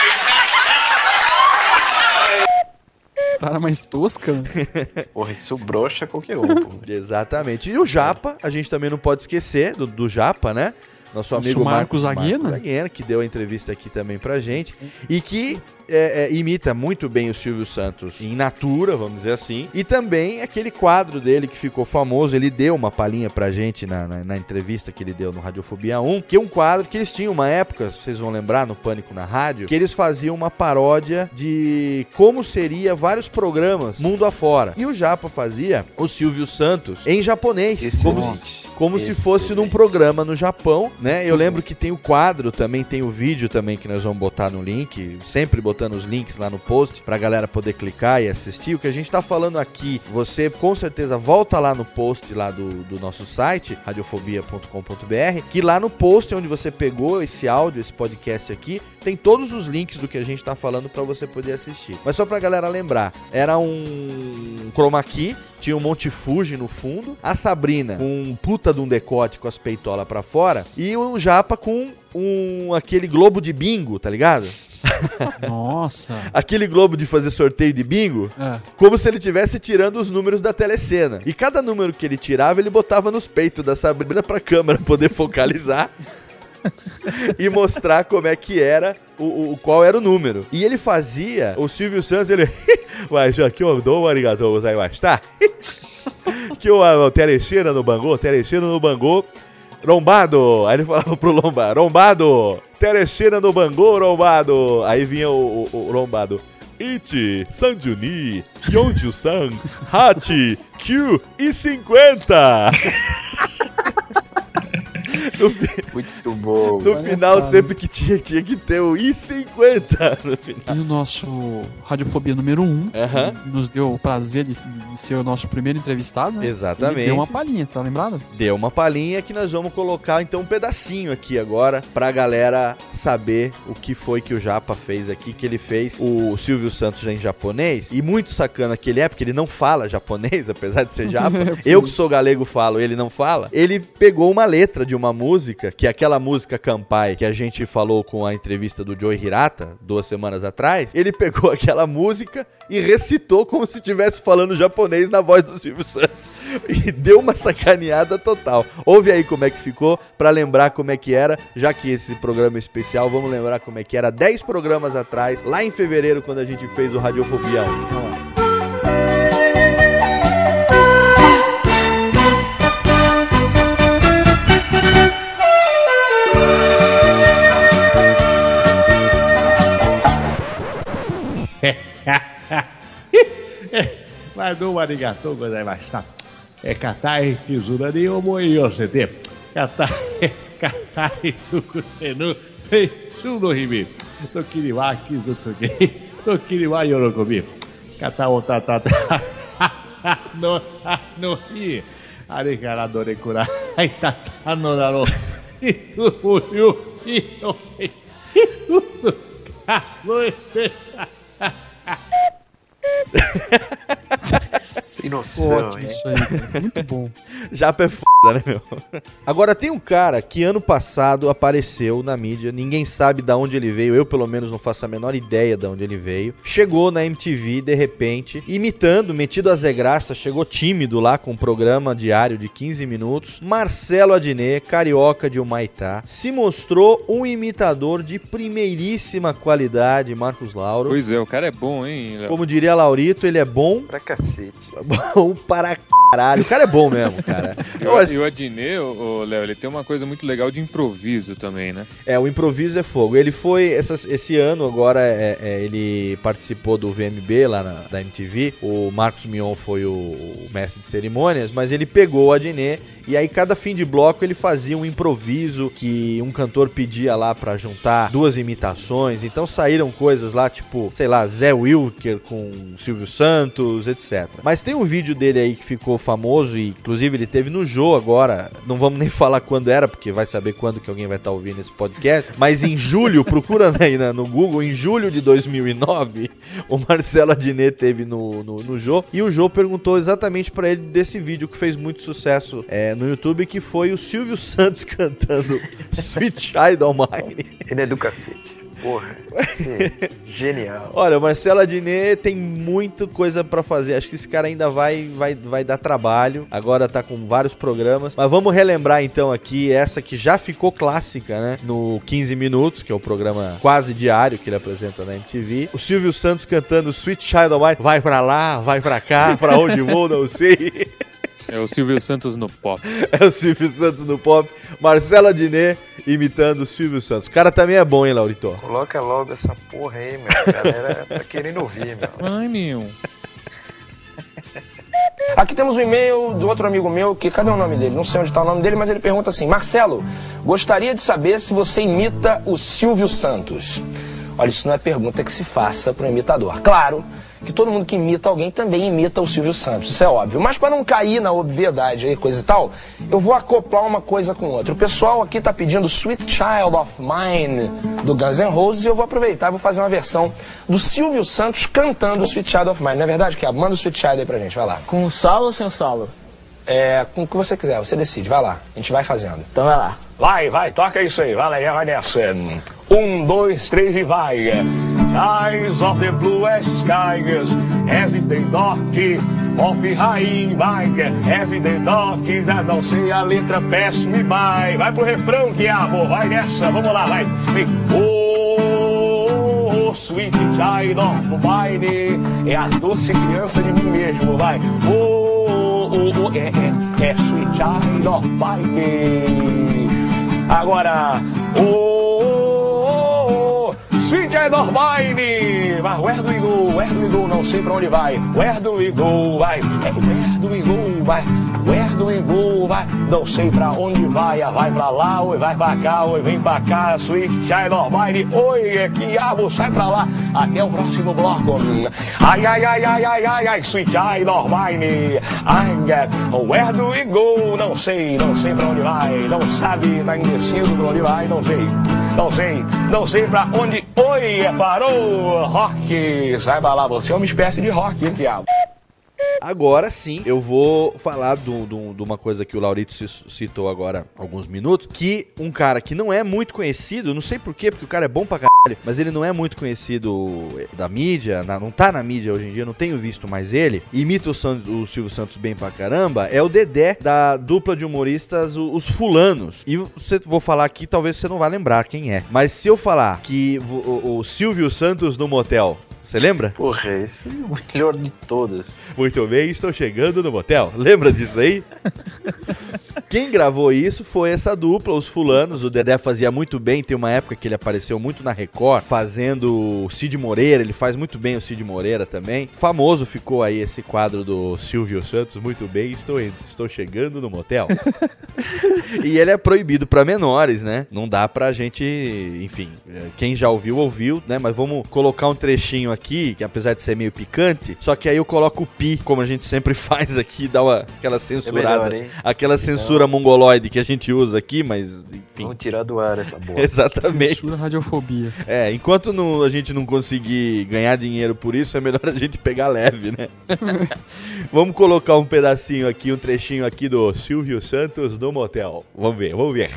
cinco. Cara mais tosca. Porra, isso brocha qualquer um, pô. Exatamente. E o Japa, a gente também não pode esquecer do, do Japa, né? Nosso Nosso amigo Marcos Marcos Aguena. Marcos Aguena, que deu a entrevista aqui também pra gente. E que é, é, imita muito bem o Silvio Santos em natura, vamos dizer assim. E também aquele quadro dele que ficou famoso, ele deu uma palhinha pra gente na, na, na entrevista que ele deu no Radiofobia um, que é um quadro que eles tinham uma época, vocês vão lembrar, no Pânico na Rádio, que eles faziam uma paródia de como seria vários programas mundo afora. E o Japa fazia o Silvio Santos em japonês, como, se- como se fosse num programa no Japão, né? Eu lembro que tem o quadro também, tem o vídeo também que nós vamos botar no link, sempre botando os links lá no post pra galera poder clicar e assistir. O que a gente tá falando aqui, você com certeza volta lá no post lá do, do nosso site, radiofobia ponto com ponto b r, que lá no post onde você pegou esse áudio, esse podcast aqui, tem todos os links do que a gente tá falando pra você poder assistir. Mas só pra galera lembrar, era um chroma key, tinha um Monte Fuji no fundo, a Sabrina com um puta de um decote com as peitolas pra fora e um Japa com um aquele globo de bingo, tá ligado? Nossa. Aquele globo de fazer sorteio de bingo, É. como se ele estivesse tirando os números da telecena. E cada número que ele tirava, ele botava nos peitos da Sabrina pra câmera poder focalizar e mostrar como é que era, o, o qual era o número. E ele fazia, o Silvio Santos, ele... Mas aqui eu dou um arigatou gozaimasu, tá? Que o telecena no Bangô, telecena no Bangô, Lombado. Aí ele falava pro Lombado, Lombado, telecena no Bangô, Lombado. Aí vinha o, o, o Lombado. Ichi, Sanjuni, Yonju-san, Hachi, Q e cinquenta. No fi... Muito bom. No Olha final, só, sempre que tinha, tinha que ter o I cinquenta no final. E o nosso Radiofobia número um Aham. nos deu o prazer de, de ser o nosso primeiro entrevistado, né? Exatamente. Ele deu uma palhinha, tá lembrado? Deu uma palhinha que nós vamos colocar então um pedacinho aqui agora pra galera saber o que foi que o Japa fez aqui, que ele fez o Silvio Santos em japonês, e muito sacana que ele é, porque ele não fala japonês, apesar de ser japa. Eu que sou galego falo, ele não fala. Ele pegou uma letra de uma música, que é aquela música Kampai, que a gente falou com a entrevista do Joey Hirata, duas semanas atrás. Ele pegou aquela música e recitou como se estivesse falando japonês na voz do Silvio Santos. E deu uma sacaneada total. Ouve aí como é que ficou, pra lembrar como é que era, já que esse programa é especial, vamos lembrar como é que era dez programas atrás, lá em fevereiro, quando a gente fez o Radiofobia um. Vamos lá. Mas do arigatou gozaimashita. É katai kizuna ni omoi yosete. Katai katai tsukutenu seishun no himi. Tokiri wa kizutsuki. Tokiri wa yorokobi. Kata otatata no no hi. Arikara dore kurai tata no daro. Itu yu ito. Itu kazoete. Sem noção, Ótimo hein? isso aí, cara. Muito bom. Japa é foda, né, meu? Agora, tem um cara que ano passado apareceu na mídia, ninguém sabe de onde ele veio, eu pelo menos não faço a menor ideia de onde ele veio. Chegou na M T V, de repente, imitando, metido a Zé Graça, chegou tímido lá com um programa diário de quinze minutos. Marcelo Adnet, carioca de Humaitá, se mostrou um imitador de primeiríssima qualidade, Marcos Lauro. Pois é, o cara é bom, hein, Léo? Como diria Laurito, ele é bom... Pra cacete. Bom para caralho. O cara é bom mesmo, cara. E o, e o Adnet, o Léo, ele tem uma coisa muito legal de improviso também, né? É, o improviso é fogo. Ele foi, essas, esse ano agora, é, é, ele participou do V M B lá na, da M T V. O Marcos Mion foi o, o mestre de cerimônias, mas ele pegou o Adnet e aí cada fim de bloco ele fazia um improviso que um cantor pedia lá pra juntar duas imitações. Então saíram coisas lá, tipo, sei lá, Zé Wilker com Silvio Santos, etcétera. Mas tem um vídeo dele aí que ficou famoso e inclusive ele teve no Jô agora, não vamos nem falar quando era, porque vai saber quando que alguém vai estar ouvindo esse podcast, mas em julho, procura aí no Google, em julho de dois mil e nove, o Marcelo Adnet teve no, no, no Jô, e o Jô perguntou exatamente pra ele desse vídeo que fez muito sucesso é, no YouTube, que foi o Silvio Santos cantando Sweet Child O' Mine. Ele é do cacete. Porra, genial. Olha, o Marcelo Adnet tem muita coisa pra fazer. Acho que esse cara ainda vai, vai, vai dar trabalho. Agora tá com vários programas. Mas vamos relembrar então aqui essa que já ficou clássica, né? No quinze minutos, que é o programa quase diário que ele apresenta na M T V. O Silvio Santos cantando Sweet Child O' Mine. Vai pra lá, vai pra cá, pra onde vou, não sei. É o Silvio Santos no pop. É o Silvio Santos no pop. Marcelo Adnet imitando o Silvio Santos. O cara também é bom, hein, Laurito? Coloca logo essa porra aí, meu. A galera tá querendo ouvir, meu. Ai, meu. Aqui temos um e-mail do outro amigo meu, que cadê o nome dele? Não sei onde está o nome dele, mas ele pergunta assim: Marcelo, gostaria de saber se você imita o Silvio Santos. Olha, isso não é pergunta que se faça para um imitador. Claro que todo mundo que imita alguém também imita o Silvio Santos, isso é óbvio. Mas para não cair na obviedade aí, coisa e tal, eu vou acoplar uma coisa com outra. O pessoal aqui tá pedindo Sweet Child of Mine do Guns N' Roses e eu vou aproveitar e vou fazer uma versão do Silvio Santos cantando Sweet Child of Mine. Não é verdade, que manda o Sweet Child aí pra gente, vai lá. Com solo ou sem solo? É, com o que você quiser, você decide, vai lá, a gente vai fazendo. Então vai lá. Vai, vai, toca isso aí, vai lá, vai nessa. Um, dois, três e vai. Eyes of the bluest skies, as in the dark of high, vai. As in the dark, já não sei a letra, pass me by. Vai pro refrão, Quiabo, vai nessa, vamos lá, vai. Vem. Oh, oh, sweet child of mine, é a doce criança de mim mesmo, vai. Oh, oh, oh, é, é, é sweet child of mine. Agora, oh, oh, oh, sweet child of mine. Vai, where do we go, where do we go, não sei pra onde vai. Where do we go, vai, é, where do we go, vai. Where where do we go? Vai, não sei pra onde vai, vai pra lá, oi, vai pra cá, oi, vem pra cá, Sweet Child of Mine, oi, que diabo, sai pra lá, até o próximo bloco. Ai, ai, ai, ai, ai, ai, ai, Sweet Child of Mine, ai, where do we go? Não sei, não sei pra onde vai, não sabe, tá indeciso pra onde vai, não sei, não sei, não sei pra onde, oi, parou, rock, saiba lá, você é uma espécie de rock, hein, diabo. Agora sim, eu vou falar de uma coisa que o Laurito citou agora há alguns minutos, que um cara que não é muito conhecido, não sei porquê, porque o cara é bom pra caralho, mas ele não é muito conhecido da mídia, na, não tá na mídia hoje em dia, não tenho visto mais ele, imita o, San, o Silvio Santos bem pra caramba, é o Dedé da dupla de humoristas, os Fulanos. E você, vou falar aqui, talvez você não vá lembrar quem é, mas se eu falar que o, o Silvio Santos no motel, você lembra? Porra, esse é o melhor de todos. Muito bem, estou chegando no motel. Lembra disso aí? Quem gravou isso foi essa dupla, os Fulanos. O Dedé fazia muito bem, tem uma época que ele apareceu muito na Record, fazendo o Cid Moreira, ele faz muito bem o Cid Moreira também. Famoso ficou aí esse quadro do Silvio Santos, muito bem, estou, estou chegando no motel. E ele é proibido para menores, né? Não dá pra gente, enfim, quem já ouviu, ouviu, né? Mas vamos colocar um trechinho aqui, que apesar de ser meio picante, só que aí eu coloco o pi, como a gente sempre faz aqui, dá uma, aquela censurada, é melhor, aquela censura então... mongoloide que a gente usa aqui, mas enfim. Vamos tirar do ar essa bosta. Exatamente. Censura radiofobia. É, enquanto não, a gente não conseguir ganhar dinheiro por isso, é melhor a gente pegar leve, né? Vamos colocar um pedacinho aqui, um trechinho aqui do Silvio Santos no motel. Vamos ver, vamos ver.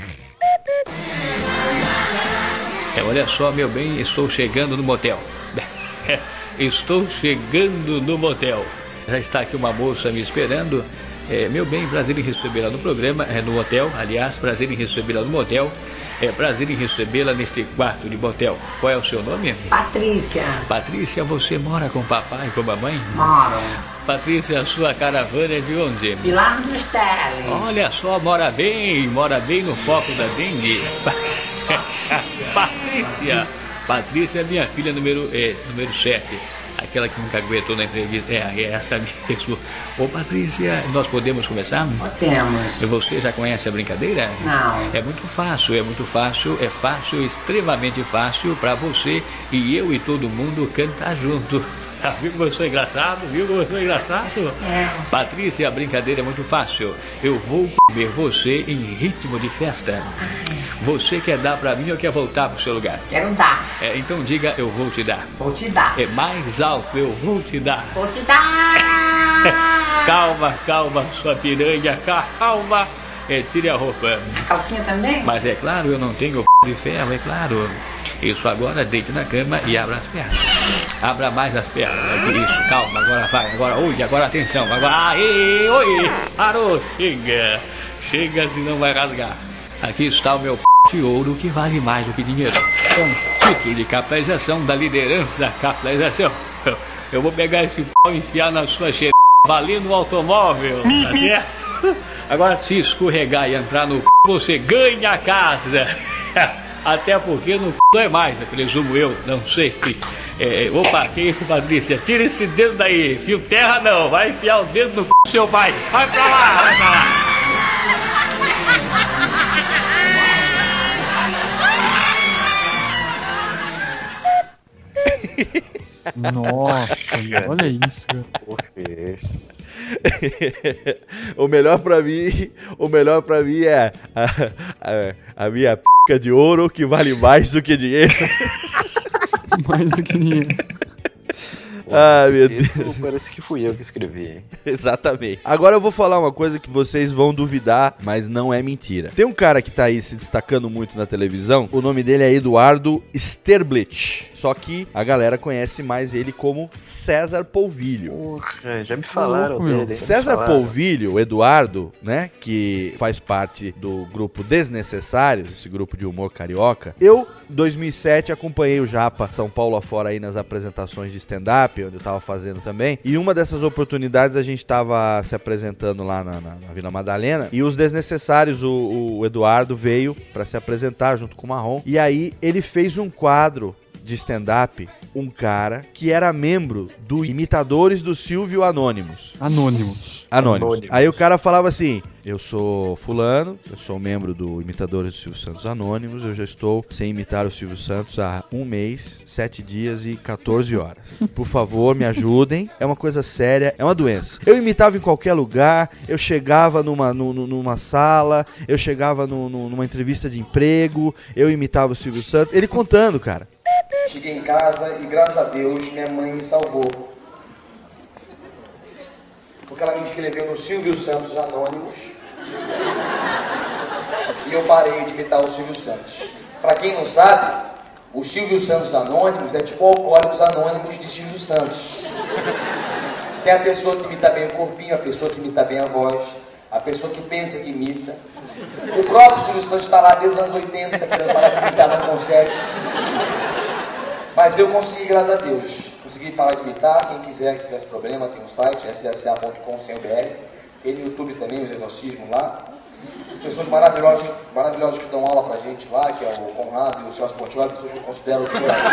É, olha só, meu bem, estou chegando no motel. Estou chegando no motel. Já está aqui uma moça me esperando. É, meu bem, prazer em recebê-la no programa, é, no hotel. Aliás, prazer em recebê-la no motel. É prazer em recebê-la neste quarto de motel. Qual é o seu nome? Patrícia. Patrícia, você mora com o papai e com a mamãe? Moro. Patrícia, a sua caravana é de onde? Pilar dos Teles. Olha só, mora bem, mora bem no foco da dengue. Patrícia. Patrícia é minha filha número, é, número sete. Aquela que nunca aguentou na entrevista. É, é essa minha pessoa. Ô Patrícia, nós podemos começar? Podemos. Você já conhece a brincadeira? Não. É muito fácil, é muito fácil, é fácil, extremamente fácil pra você e eu e todo mundo cantar junto. Tá, viu como eu sou engraçado? Viu como eu sou engraçado? É. Patrícia, a brincadeira é muito fácil. Eu vou comer você em ritmo de festa. Você quer dar pra mim ou quer voltar pro seu lugar? Quero dar. É, então diga, eu vou te dar. Vou te dar. É mais alto, eu vou te dar. Vou te dar. Calma, calma, sua piranha, calma. É, tire a roupa. A calcinha também? Mas é claro, eu não tenho p... de ferro, é claro. Isso, agora deite na cama e abra as pernas. Abra mais as pernas. Isso, calma, agora vai. Agora, oi, agora atenção. Agora, aí, oi, parou, chega. Chega, senão vai rasgar. Aqui está o meu p... de ouro que vale mais do que dinheiro. Com título de capitalização da liderança da capitalização. Eu vou pegar esse p... e enfiar na sua xereca, valendo um automóvel, tá certo? Agora, se escorregar e entrar no c... você ganha a casa. Até porque no c... não é mais, né? Presumo eu, não sei. É, opa, que isso, Patrícia? Tira esse dedo daí. Fio terra não, vai enfiar o dedo no c... do seu pai. Vai pra lá, vai pra lá. Nossa, olha isso. O melhor pra mim, o melhor pra mim é a, a, a minha p*** de ouro que vale mais do que dinheiro. Mais do que dinheiro. Ah, meu Deus. Parece que fui eu que escrevi. Exatamente. Agora eu vou falar uma coisa que vocês vão duvidar, mas não é mentira. Tem um cara que tá aí se destacando muito na televisão. O nome dele é Eduardo Sterblich. Só que a galera conhece mais ele como César Polvilho. Porra, já me falaram Louco, dele. César me falaram. Polvilho, o Eduardo, né, que faz parte do grupo Desnecessários, esse grupo de humor carioca. Eu, em dois mil e sete, acompanhei o Japa São Paulo afora aí nas apresentações de stand-up, onde eu tava fazendo também. E uma dessas oportunidades a gente tava se apresentando lá na, na, na Vila Madalena. E os Desnecessários, o, o Eduardo veio pra se apresentar junto com o Marrom. E aí ele fez um quadro de stand-up um cara que era membro do Imitadores do Silvio Anônimos. Anônimos. Anônimos. Anônimos. Aí o cara falava assim, eu sou fulano, eu sou membro do Imitadores do Silvio Santos Anônimos, eu já estou sem imitar o Silvio Santos há um mês, sete dias e quatorze horas. Por favor, me ajudem, é uma coisa séria, é uma doença. Eu imitava em qualquer lugar, eu chegava numa, no, numa sala, eu chegava no, no, numa entrevista de emprego, eu imitava o Silvio Santos, ele contando, cara. Cheguei em casa e, graças a Deus, minha mãe me salvou. Porque ela me inscreveu no Silvio Santos Anônimos e eu parei de imitar o Silvio Santos. Pra quem não sabe, o Silvio Santos Anônimos é tipo o Alcoólicos Anônimos de Silvio Santos. Tem a pessoa que imita bem o corpinho, a pessoa que imita bem a voz, a pessoa que pensa que imita. O próprio Silvio Santos está lá desde os anos oitenta, querendo parar de se imitar, não consegue. Mas eu consegui, graças a Deus. Consegui parar de imitar. Quem quiser, que tivesse problema, tem um site, s s a ponto com ponto b r. Tem no YouTube também os exorcismos lá. Pessoas maravilhosas, maravilhosas que dão aula pra gente lá, que é o Conrado e o Celso Portioli, pessoas que eu considero de coração.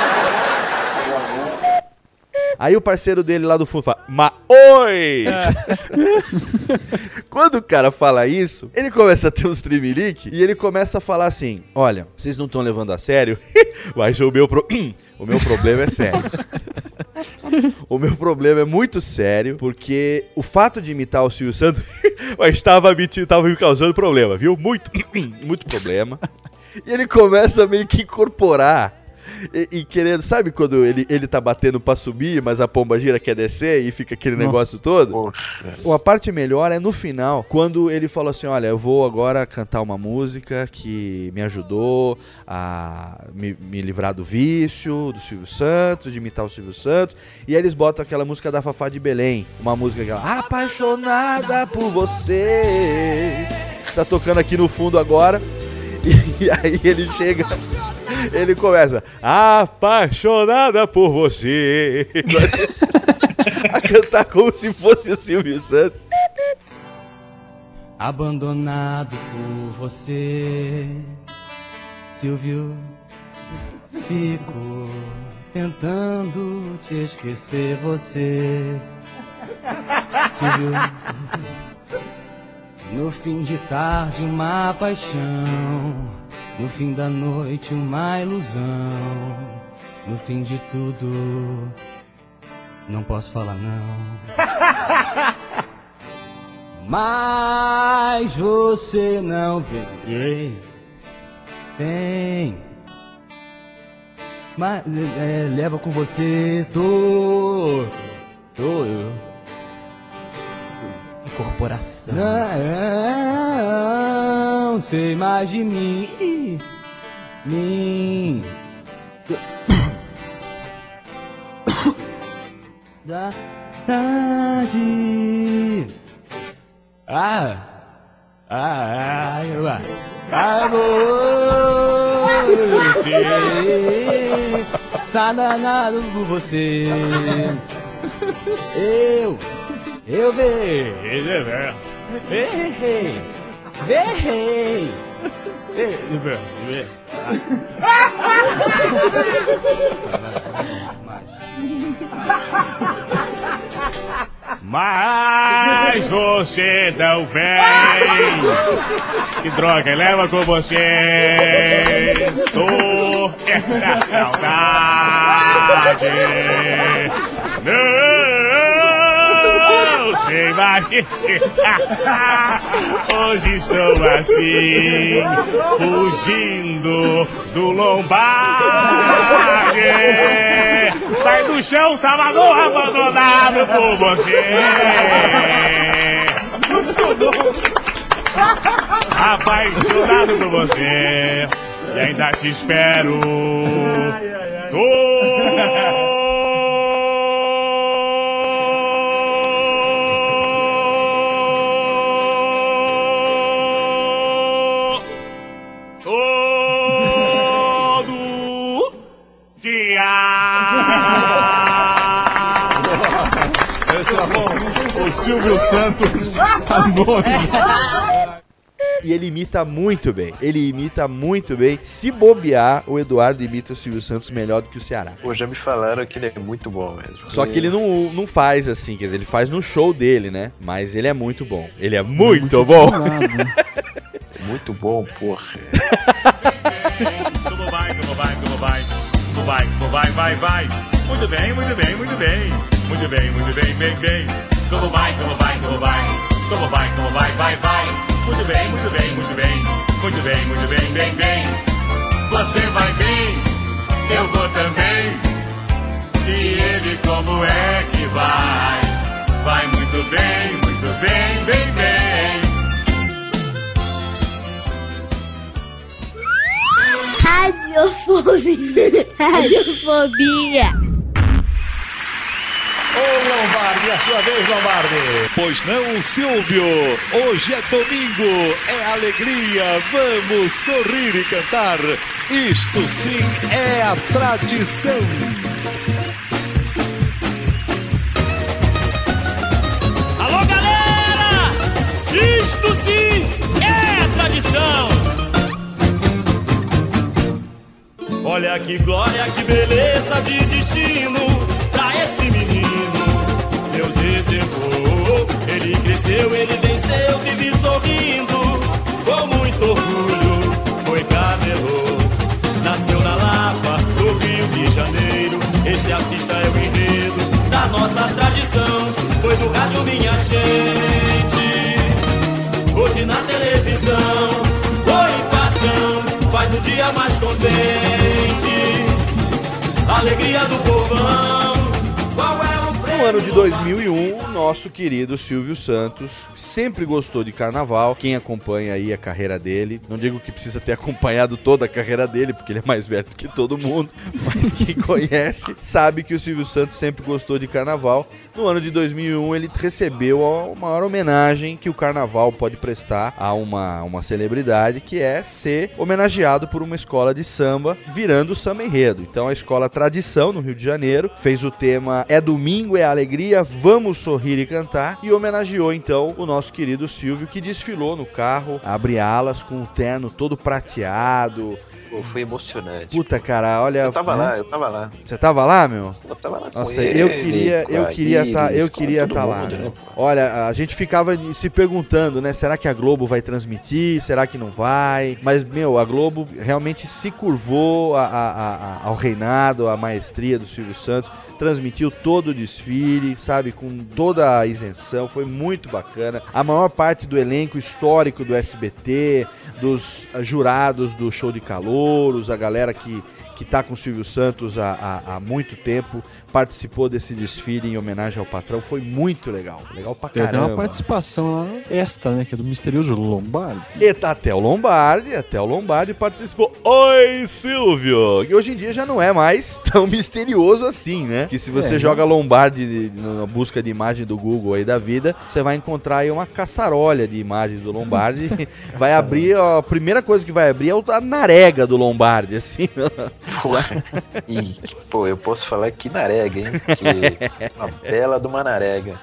Aí o parceiro dele lá do fundo fala, ma oi! Quando o cara fala isso, ele começa a ter uns trimelique e ele começa a falar assim, olha, vocês não estão levando a sério, mas o meu, pro... o meu problema é sério. O meu problema é muito sério, porque o fato de imitar o Silvio Santos estava me, estava me causando problema, viu? Muito, muito problema. E ele começa a meio que incorporar E, e querendo, sabe quando ele, ele tá batendo pra subir, mas a pombagira quer descer e fica aquele Nossa. negócio todo? Poxa. Uma parte melhor é no final, quando ele falou assim, olha, eu vou agora cantar uma música que me ajudou a me, me livrar do vício, do Silvio Santos, de imitar o Silvio Santos, e aí eles botam aquela música da Fafá de Belém, uma música aquela, apaixonada por você, tá tocando aqui no fundo agora, e, e aí ele chega... Ele começa, apaixonada por você, a cantar como se fosse o Silvio Santos. Abandonado por você, Silvio, fico tentando te esquecer você, Silvio. No fim de tarde uma paixão, no fim da noite uma ilusão, no fim de tudo não posso falar não. Mas você não vem, vem, mas é, leva com você tô, tô eu. Corporação. Não, não sei mais de mim, mim. Da tarde. Ah, ah, ah, ah, você, sadanado por você. Eu. Eu vejo, errei, errei, errei, errei. Mas você não vem. Que droga, leva com você. Tô na saudade. Não. Sei mais que hoje estou assim, fugindo do Lombardi. Sai do chão, Salvador, abandonado por você. Apaixonado por você e ainda te espero. Tô Esse é bom. O Silvio Santos anônimo. e ele imita muito bem. Ele imita muito bem. Se bobear, o Eduardo imita o Silvio Santos melhor do que o Ceará. Pô, já me falaram que ele é muito bom mesmo. Só que ele não, não faz assim, quer dizer, ele faz no show dele, né? Mas ele é muito bom. Ele é muito, muito bom. Muito bom, porra. Como vai, como vai, como vai, como vai, como vai, vai, vai. Muito bem, muito bem, muito bem. Muito bem, muito bem, bem, bem. Como vai, como vai, como vai. Como vai, como vai, vai, vai. Muito bem, muito bem, muito bem. Muito bem, muito bem, bem, bem. Você vai bem, eu vou também. E ele como é que vai? Vai muito bem, muito bem, bem, bem. Radiofobia. Radiofobia. Ô Lombardi, a sua vez, Lombardi. Pois não, Silvio. Hoje é domingo, é alegria. Vamos sorrir e cantar. Isto sim é a tradição. Alô, galera! Isto sim é a tradição. Olha que glória, que beleza de destino pra esse menino. Deus reservou, ele cresceu, ele venceu, vive sorrindo. Com muito orgulho, foi camelô. Nasceu na Lapa, no Rio de Janeiro. Esse artista é o enredo da nossa tradição. Foi do rádio, minha gente. Hoje na televisão, oi patrão, faz o dia mais contente. Alegria do povão. Qual é o prêmio? No ano de dois mil e um, o nosso querido Silvio Santos sempre gostou de carnaval. Quem acompanha aí a carreira dele, não digo que precisa ter acompanhado toda a carreira dele, porque ele é mais velho do que todo mundo, mas quem conhece sabe que o Silvio Santos sempre gostou de carnaval. No ano de dois mil e um, ele recebeu a maior homenagem que o carnaval pode prestar a uma, uma celebridade, que é ser homenageado por uma escola de samba, virando o samba enredo. Então a escola Tradição, no Rio de Janeiro, fez o tema É Domingo, é Alegria, Vamos Sorrir e Cantar, e homenageou então o nosso querido Silvio, que desfilou no carro, abre alas com o terno todo prateado. Pô, foi emocionante. Puta, cara, olha... Eu tava né? lá, eu tava lá. Você tava lá, meu? Eu tava lá com Nossa, ele, eu queria, eu queria Iris, tá, eu com queria todo tá lá. mundo, né? Olha, a gente ficava se perguntando, né? Será que a Globo vai transmitir? Será que não vai? Mas, meu, a Globo realmente se curvou a, a, a, ao reinado, à maestria do Silvio Santos. Transmitiu todo o desfile, sabe, com toda a isenção, foi muito bacana. A maior parte do elenco histórico do S B T, dos jurados do Show de Calouros, a galera que, que tá com o Silvio Santos há, há, há muito tempo, participou desse desfile em homenagem ao patrão, foi muito legal, legal pra caramba. Tem uma participação lá, esta, né, que é do misterioso Lombardi. E tá até o Lombardi, até o Lombardi participou. Oi, Silvio! E hoje em dia já não é mais tão misterioso assim, né? Que se você é, joga Lombardi na busca de imagem do Google aí da vida, você vai encontrar aí uma caçarolha de imagens do Lombardi. Vai abrir, ó, a primeira coisa que vai abrir é a narega do Lombardi, assim. Porra. E, pô, eu posso falar que narega, hein? Que uma bela de uma narega.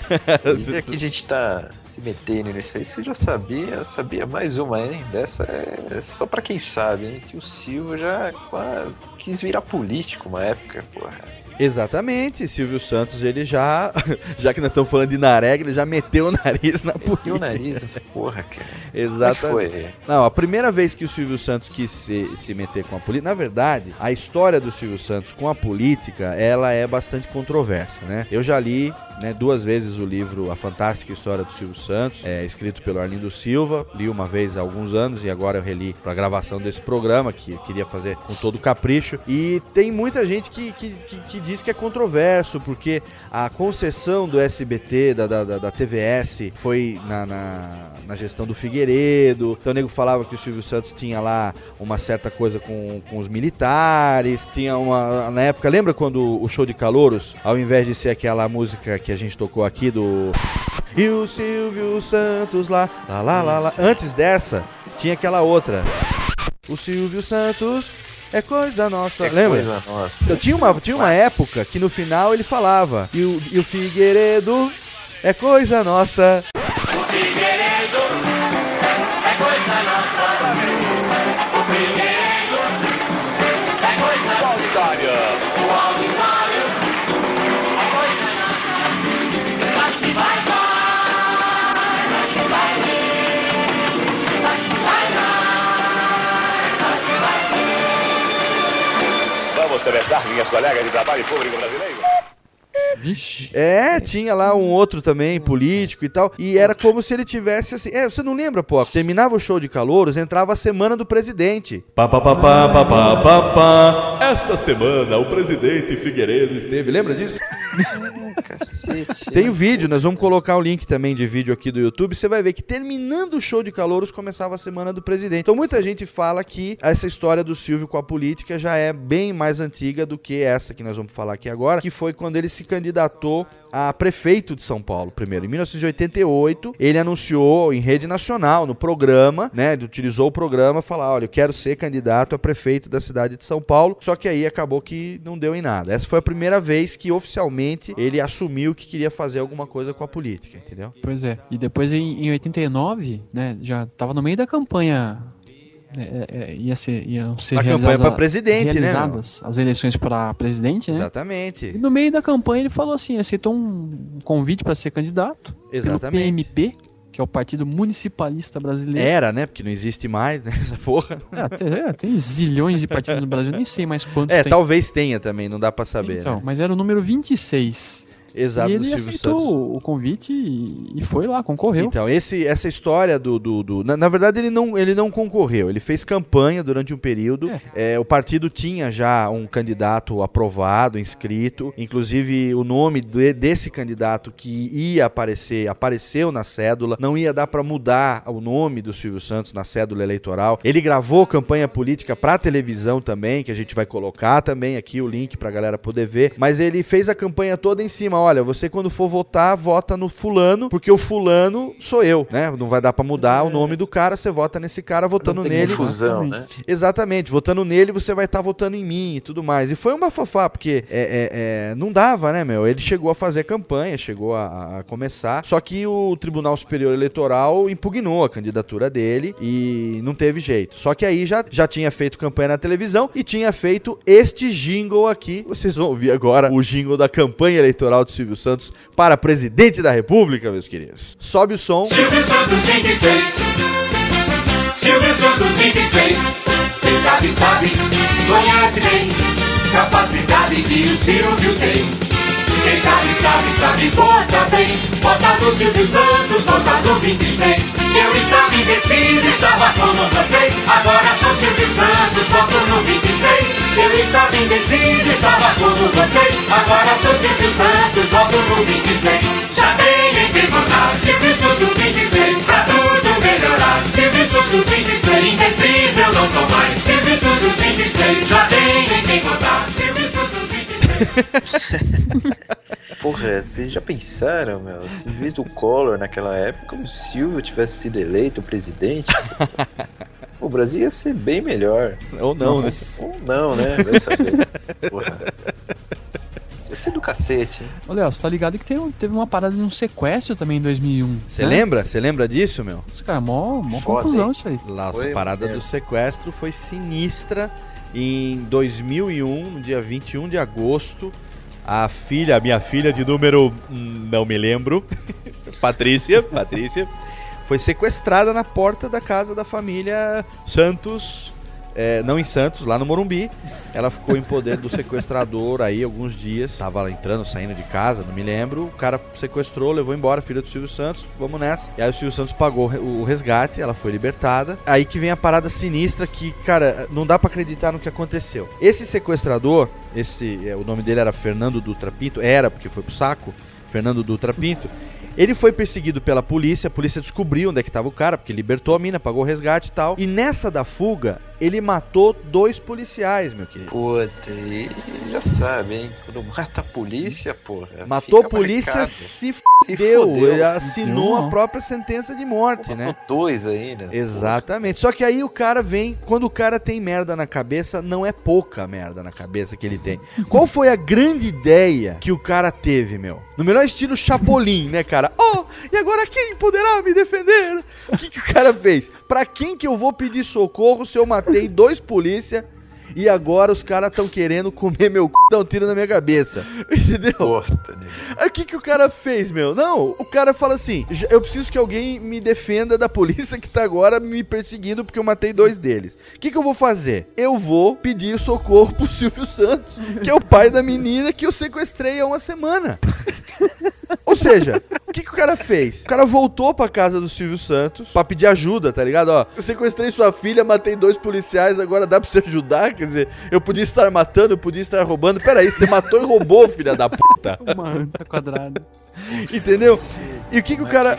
E já que a gente tá se metendo nisso aí, você já sabia, sabia mais uma, hein? Dessa é só pra quem sabe, hein? Que o Silvio já quase quis virar político uma época, porra. Exatamente, Silvio Santos, ele já, já que nós estamos falando de narega, ele já meteu o nariz na política. Meteu o nariz nessa porra, cara. Exatamente. Foi? Não, a primeira vez que o Silvio Santos quis se, se meter com a política, na verdade, a história do Silvio Santos com a política, ela é bastante controversa, né? Eu já li, né, duas vezes o livro A Fantástica História do Silvio Santos, é, escrito pelo Arlindo Silva, li uma vez há alguns anos e agora eu reli para a gravação desse programa, que eu queria fazer com todo capricho, e tem muita gente que, que, que, que diz que é controverso, porque a concessão do S B T, da, da, da T V S, foi na, na, na gestão do Figueiredo. Então o nego falava que o Silvio Santos tinha lá uma certa coisa com, com os militares, tinha uma... Na época, lembra quando o Show de Calouros, ao invés de ser aquela música que a gente tocou aqui do... E o Silvio Santos lá, lá, lá, lá, lá. Antes dessa, tinha aquela outra. O Silvio Santos... É coisa nossa, é lembra? Coisa nossa. Eu tinha uma, tinha uma época que no final ele falava, e o, e o Figueiredo é coisa nossa. O Figueiredo é coisa minhas colegas de trabalho público brasileiro. Vixe. É, tinha lá um outro também, político e tal, e era como se ele tivesse assim, é, você não lembra, pô, terminava o show de calouros, entrava a semana do presidente. Pá, pá, pá, pá, pá, pá, pá, pá. Esta semana o presidente Figueiredo esteve, lembra disso? Cacete. Tem o vídeo, nós vamos colocar o link também de vídeo aqui do YouTube, você vai ver que terminando o show de calouros começava a semana do presidente. Então muita gente fala que essa história do Silvio com a política já é bem mais antiga do que essa que nós vamos falar aqui agora, que foi quando ele se candidatou a prefeito de São Paulo, primeiro. Em mil novecentos e oitenta e oito, ele anunciou em rede nacional, no programa, né, ele utilizou o programa, falar, olha, eu quero ser candidato a prefeito da cidade de São Paulo, só que aí acabou que não deu em nada. Essa foi a primeira vez que oficialmente ele assumiu que queria fazer alguma coisa com a política, entendeu? Pois é. E depois em, em oitenta e nove, né, já tava no meio da campanha. É, é, ia ser, iam ser a realizadas, campanha para presidente, realizadas, né, as eleições para presidente, né? Exatamente. E no meio da campanha ele falou assim, aceitou um convite para ser candidato. Exatamente. Pelo P M P, que é o Partido Municipalista Brasileiro. Era, né? Porque não existe mais, né? Essa porra. É, tem, é, tem zilhões de partidos no Brasil, nem sei mais quantos é, tem. É, talvez tenha também, não dá pra saber. Então, né? Mas era o número vinte e seis. Exato, e ele do Silvio aceitou Santos. o convite e, e foi lá, concorreu. Então, esse, essa história do... do, do na, na verdade, ele não, ele não concorreu. Ele fez campanha durante um período. É. É, o partido tinha já um candidato aprovado, inscrito. Inclusive, o nome de, desse candidato que ia aparecer, apareceu na cédula. Não ia dar para mudar o nome do Silvio Santos na cédula eleitoral. Ele gravou campanha política para televisão também, que a gente vai colocar também aqui o link pra galera poder ver. Mas ele fez a campanha toda em cima. Olha, você quando for votar, vota no fulano, porque o fulano sou eu, né? Não vai dar pra mudar o nome do cara, você vota nesse cara votando não tem nele. confusão, né? Exatamente, votando nele você vai estar tá votando em mim e tudo mais. E foi uma fofá, porque é, é, é, não dava, né, meu? Ele chegou a fazer campanha, chegou a, a começar, só que o Tribunal Superior Eleitoral impugnou a candidatura dele e não teve jeito. Só que aí já, já tinha feito campanha na televisão e tinha feito este jingle aqui. Vocês vão ouvir agora o jingle da campanha eleitoral de Silvio Santos para presidente da República, meus queridos. Sobe o som. Silvio Santos vinte e seis. Silvio Santos vinte e seis. Quem sabe, sabe, conhece bem. Capacidade que o Silvio tem. Quem sabe, sabe, sabe, vota bem. Vota no Silvio Santos, vota no vinte e seis. Eu estava indeciso, estava como vocês. Agora sou Silvio Santos, voto no vinte e seis. Eu estava indeciso, estava como vocês. Agora sou Silvio Santos, voto no vinte e seis. Já tem em quem votar, Silvio Santos vinte e seis. Pra tudo melhorar, Silvio Santos vinte e seis. Indeciso eu não sou mais, Silvio Santos vinte e seis. Já tem em quem votar, Silvio Santos vinte e seis. Porra, vocês já pensaram, meu? Se em vez do Collor naquela época, o Silvio tivesse sido eleito presidente, o Brasil ia ser bem melhor. Ou não, Nossa. né? Ou não, né? Vai saber. Porra. Ia ser do cacete, hein? Ô, Léo, você tá ligado que teve, teve uma parada de um sequestro também em dois mil e um. Você né? lembra? Você lembra disso, meu? Esse cara, mó, mó Foda, confusão hein? isso aí. Lá, Foi, essa parada é. do sequestro foi sinistra. Em dois mil e um, no dia vinte e um de agosto, a filha, a minha filha de número, hum, não me lembro, Patrícia, Patrícia, foi sequestrada na porta da casa da família Santos, é, não em Santos, lá no Morumbi. Ela ficou em poder do sequestrador aí alguns dias, tava entrando, saindo de casa, não me lembro. O cara sequestrou, levou embora a filha do Silvio Santos, vamos nessa. E aí o Silvio Santos pagou o resgate, ela foi libertada. Aí que vem a parada sinistra que, cara, não dá pra acreditar no que aconteceu. Esse sequestrador, esse, o nome dele era Fernando Dutra Pinto, era porque foi pro saco, Fernando Dutra Pinto. Ele foi perseguido pela polícia, a polícia descobriu onde é que tava o cara, porque libertou a mina, pagou o resgate e tal. E nessa da fuga, ele matou dois policiais, meu querido. Puta, e já sabe, hein? Quando mata a polícia, porra. Matou a fica polícia, marcado. se Se fudeu. fudeu, Ele se assinou fudeu. a própria sentença de morte, né? Matou dois ainda. Exatamente. Só que aí o cara vem, quando o cara tem merda na cabeça, não é pouca merda na cabeça que ele tem. Qual foi a grande ideia que o cara teve, meu? No melhor estilo Chapolin, né, cara? Oh, e agora quem poderá me defender? O que, que o cara fez? Pra quem que eu vou pedir socorro se eu matei dois polícia e agora os caras estão querendo comer meu c... dar um tiro na minha cabeça. Entendeu? Posta, Aí o que que o cara fez, meu? Não, o cara fala assim, eu preciso que alguém me defenda da polícia que tá agora me perseguindo porque eu matei dois deles. O que que eu vou fazer? Eu vou pedir socorro pro Silvio Santos, que é o pai da menina que eu sequestrei há uma semana. Ou seja, o que que o cara fez? O cara voltou pra casa do Silvio Santos pra pedir ajuda, tá ligado? Ó, eu sequestrei sua filha, matei dois policiais, agora dá pra você ajudar? Quer dizer, eu podia estar matando, eu podia estar roubando. Peraí, você matou e roubou, filha da puta. Uma anta quadrada. Entendeu? E o que que o cara...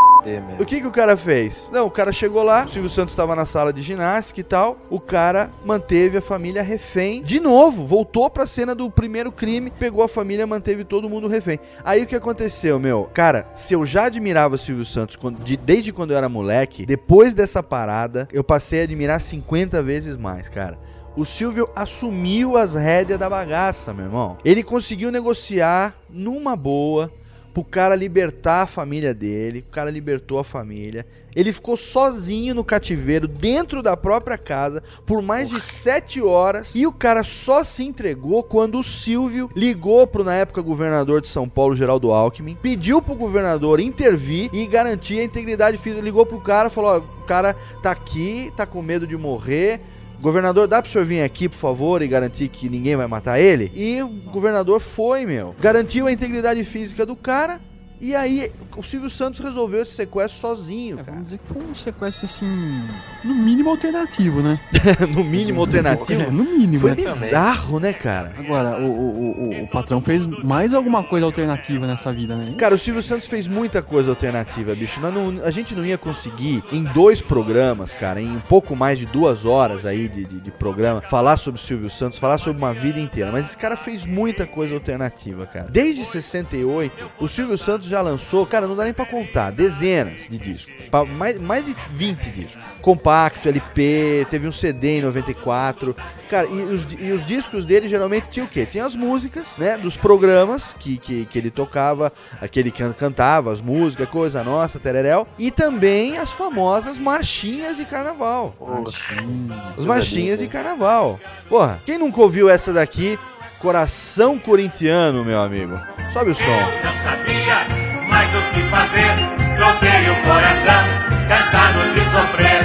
O que que o cara fez? Não, o cara chegou lá, o Silvio Santos estava na sala de ginástica e tal, o cara manteve a família refém, de novo, voltou pra cena do primeiro crime, pegou a família, manteve todo mundo refém. Aí o que aconteceu, meu? Cara, se eu já admirava o Silvio Santos quando, de, desde quando eu era moleque, depois dessa parada, eu passei a admirar cinquenta vezes mais, cara. O Silvio assumiu as rédeas da bagaça, meu irmão. Ele conseguiu negociar numa boa pro cara libertar a família dele. O cara libertou a família. Ele ficou sozinho no cativeiro, dentro da própria casa, por mais de sete horas. E o cara só se entregou quando o Silvio ligou pro, na época, governador de São Paulo, Geraldo Alckmin, pediu pro governador intervir e garantir a integridade física. Ligou pro cara, falou, ó, o cara tá aqui, tá com medo de morrer. Governador, dá pro senhor vir aqui, por favor, e garantir que ninguém vai matar ele? E o governador foi, meu. Garantiu a integridade física do cara. E aí, o Silvio Santos resolveu esse sequestro sozinho, é, cara. Vamos dizer que foi um sequestro, assim, no mínimo alternativo, né? No mínimo alternativo? É, no mínimo. Foi né? bizarro, né, cara? Agora, o, o, o, o patrão fez mais alguma coisa alternativa nessa vida, né? Cara, o Silvio Santos fez muita coisa alternativa, bicho. Nós não, a gente não ia conseguir, em dois programas, cara, em um pouco mais de duas horas aí de, de, de programa, falar sobre o Silvio Santos, falar sobre uma vida inteira. Mas esse cara fez muita coisa alternativa, cara. Desde sessenta e oito, o Silvio Santos já lançou, cara, não dá nem pra contar, dezenas de discos, mais, mais de vinte discos, compacto, L P, teve um C D em noventa e quatro, cara, e os, e os discos dele geralmente tinha o quê? Tinha as músicas, né, dos programas que, que, que ele tocava, aquele que cantava as músicas, Coisa Nossa, Tereréu, e também as famosas marchinhas de carnaval. Marchinhas. As marchinhas de carnaval. Porra, quem nunca ouviu essa daqui? Coração Corintiano, meu amigo. Sobe o som. Não sabia mais o que fazer, troquei o coração, cansado de sofrer.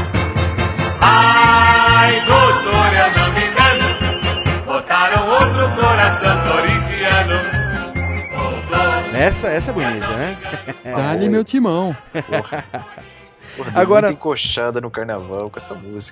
Ai, doutor, eu não me engano, botaram outro coração corintiano. Voltou. Essa, essa é bonita, né? Dá-lhe meu timão. Porra. Porra, agora muito encoxada no carnaval com essa música.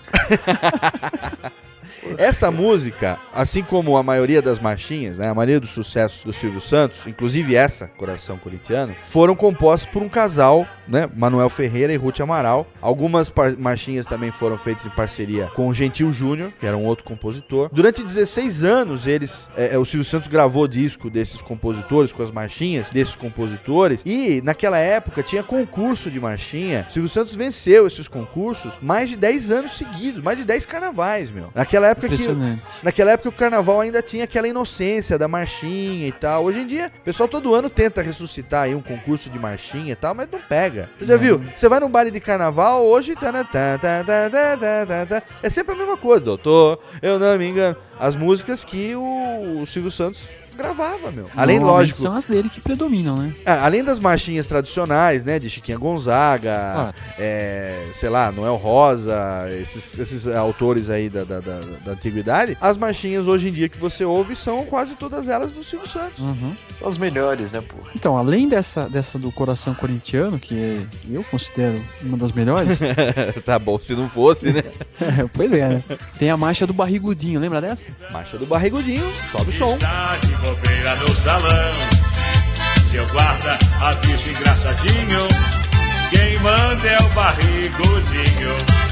Essa música, assim como a maioria das marchinhas, né, a maioria dos sucessos do Silvio Santos, inclusive essa, Coração Corintiano, foram compostas por um casal, né, Manuel Ferreira e Ruth Amaral. Algumas marchinhas também foram feitas em parceria com o Gentil Júnior, que era um outro compositor. Durante dezesseis anos, eles, é, o Silvio Santos gravou disco desses compositores, com as marchinhas desses compositores, e naquela época tinha concurso de marchinha. O Silvio Santos venceu esses concursos mais de dez anos seguidos, mais de dez carnavais, meu. Naquela época que, naquela época o carnaval ainda tinha aquela inocência da marchinha e tal. Hoje em dia, o pessoal todo ano tenta ressuscitar aí um concurso de marchinha e tal, mas não pega. Você já não. viu? Você vai num baile de carnaval, hoje tá, tá, tá, tá, tá, tá, tá, tá. É sempre a mesma coisa, doutor, eu não me engano. As músicas que o, o Silvio Santos gravava, meu. Além, lógico, são as dele que predominam, né? Ah, além das marchinhas tradicionais, né? De Chiquinha Gonzaga, ah. é, sei lá, Noel Rosa, esses, esses autores aí da, da, da, da antiguidade, as marchinhas hoje em dia que você ouve são quase todas elas do Silvio Santos. Uhum. São as melhores, né, pô? Então, além dessa, dessa do Coração Corintiano, que eu considero uma das melhores. Tá bom, se não fosse, né? É, pois é, né? Tem a marcha do Barrigudinho, lembra dessa? Marcha do Barrigudinho, sobe o som. Bobeira no salão, seu guarda avisa engraçadinho, quem manda é o barrigudinho.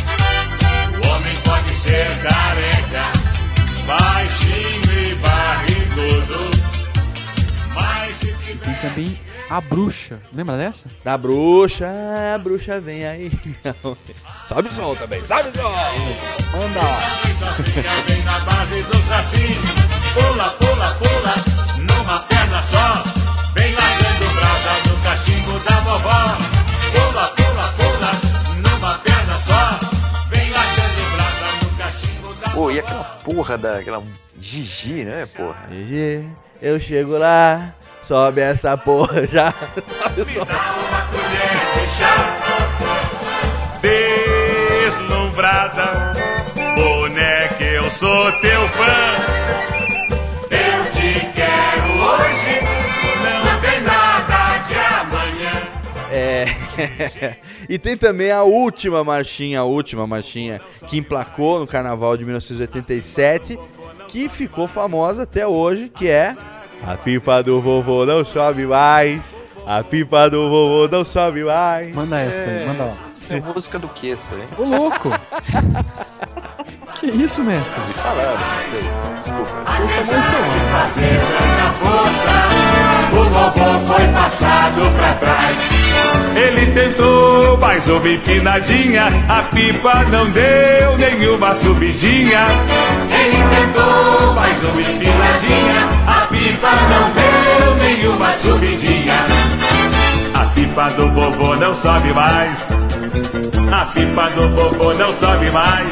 O homem pode ser careca, baixinho e barrigudo, mas se tiver... E tem também a bruxa, lembra dessa? Da bruxa, a bruxa vem aí. Sobe o som também, sobe o som. Manda lá. Vem na base do sacinho, pula, pula, pula, numa perna só, vem largando brasa no cachimbo da vovó. Pula, pula, pula, numa perna só, vem largando brasa no cachimbo da vovó. Pô, e aquela porra daquela Gigi, né, porra? Gigi, eu chego lá, sobe essa porra já. Sobe o som. Deslumbrada, boneca, eu sou teu fã. Eu te quero hoje, não tem nada de amanhã. É. E tem também a última marchinha, a última marchinha que emplacou no Carnaval de mil novecentos e oitenta e sete, que ficou famosa até hoje, que é a pipa do vovô não sobe mais, a pipa do vovô não sobe mais. Manda essa, é... manda lá. É música do que isso aí? Ô louco! Que isso, mestre? Me falaram, não sei. Desculpa. Vocês estão muito o vovô foi passado pra trás. Ele tentou, mas houve empinadinha, a pipa não deu nenhuma subidinha. Ele tentou, mas houve empinadinha, a pipa não deu nenhuma subidinha. A pipa do vovô não sobe mais, a pipa do vovô não sobe mais.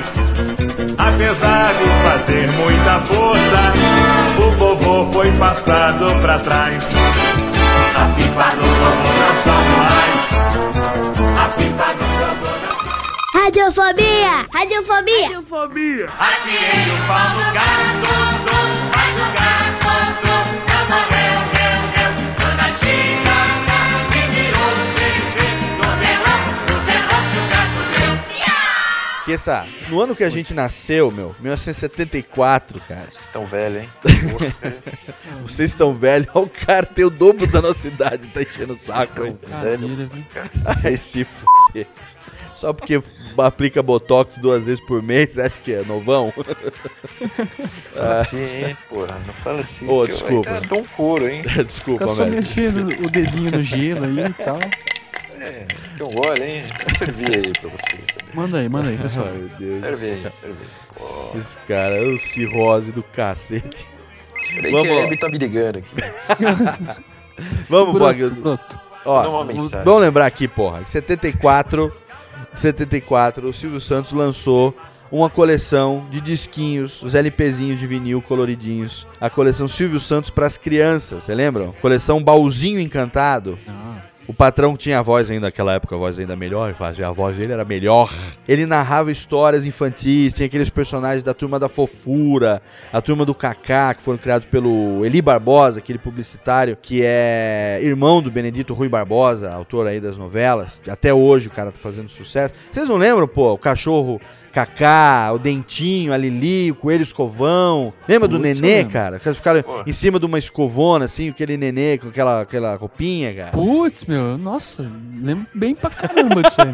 Apesar de fazer muita força, o vovô foi passado pra trás. A pipa do vovô não sobe mais, a pipa do vovô não sobe. Radiofobia! Radiofobia! Radiofobia! Aqui em o pau do gato, vai do gato, é o réu, réu, réu, toda chicana, que virou cê, no terrão, no terrão que o gato deu. Que essa, no ano que a gente nasceu, meu, mil novecentos e setenta e quatro, cara. Vocês estão velhos, hein? Vocês estão velhos, olha o cara tem o dobro da nossa idade, tá enchendo o saco, hein? Cadeira, Ai, se f... Só porque aplica Botox duas vezes por mês, acha que é novão? Fala assim, hein, porra. Não fala assim. Ô, desculpa. Eu dou um couro, hein? Desculpa, Fica só velho. mexendo o dedinho no gelo aí e tal. É, que um gole, hein? Vou servir aí pra vocês também. Manda aí, manda aí, pessoal. Ai, meu Deus. Serve aí, serve aí. Pô. Esses caras, o cirrose do cacete. Peraí Vamos que a lá. Hebe tá me ligando aqui. Vamos, Broto, Boga. broto. Ó, Manda uma mensagem. vamos lembrar aqui, porra. Em setenta e quatro, setenta e quatro, o Silvio Santos lançou uma coleção de disquinhos, os LPzinhos de vinil coloridinhos. A coleção Silvio Santos pras crianças, você lembram? Coleção Baúzinho Encantado. Nossa. O patrão tinha a voz ainda naquela época, a voz ainda melhor, a voz dele era melhor. Ele narrava histórias infantis, tinha aqueles personagens da Turma da Fofura, a Turma do Cacá, que foram criados pelo Eli Barbosa, aquele publicitário que é irmão do Benedito Rui Barbosa, autor aí das novelas. Até hoje o cara tá fazendo sucesso. Vocês não lembram, pô, o cachorro Cacá, o Dentinho, a Lili, o Coelho Escovão. Lembra do Putz, Nenê, eu cara? Eles ficaram Pô. em cima de uma escovona, assim, aquele Nenê com aquela, aquela roupinha, cara. Putz, meu, nossa, lembro bem pra caramba disso aí.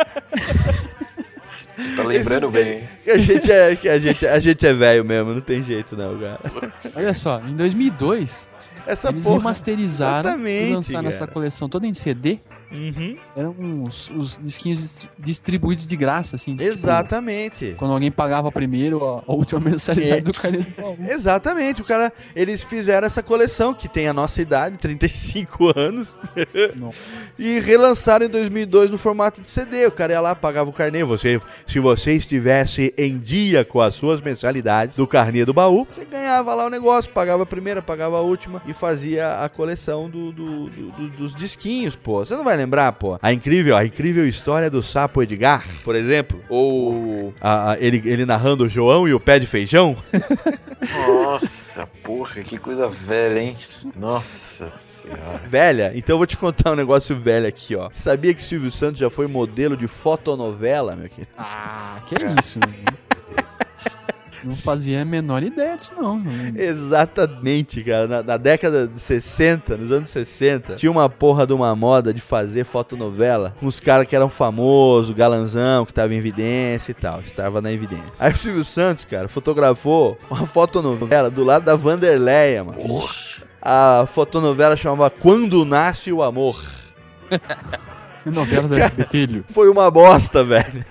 Tá lembrando bem, hein? Que a gente é, que a gente, a gente é velho mesmo, não tem jeito não, cara. Olha só, em dois mil e dois, Essa eles porra, remasterizaram exatamente, e lançaram essa cara. coleção toda em C D. Uhum. Eram os, os disquinhos dis- distribuídos de graça, assim. tipo, Exatamente. quando alguém pagava primeiro a, a última mensalidade É. do Carnê do Baú. Exatamente, o cara, eles fizeram essa coleção que tem a nossa idade, trinta e cinco anos, e relançaram em dois mil e dois no formato de C D. O cara ia lá, pagava o carnê. Você, se você estivesse em dia com as suas mensalidades do Carnê do Baú, você ganhava lá o negócio, pagava a primeira, pagava a última e fazia a coleção do, do- do- do- dos disquinhos, pô. Você não vai lembrar, pô? A incrível, a incrível história do sapo Edgar, por exemplo, ou a- a- ele, ele narrando o João e o pé de feijão. Nossa, porra, que coisa velha, hein? Nossa senhora. Velha? Então eu vou te contar um negócio velho aqui, ó. Sabia que Silvio Santos já foi modelo de fotonovela, meu querido? Ah, que isso, meu. Não fazia a menor ideia disso, não. Exatamente, cara. Na, na década de sessenta, nos anos sessenta, tinha uma porra de uma moda de fazer fotonovela com os caras que eram famosos, galanzão, que tava em evidência e tal. Estava na evidência. Aí o Silvio Santos, cara, fotografou uma fotonovela do lado da Vanderleia, mano. A fotonovela chamava Quando Nasce o Amor. Novela do S B T. Foi uma bosta, velho.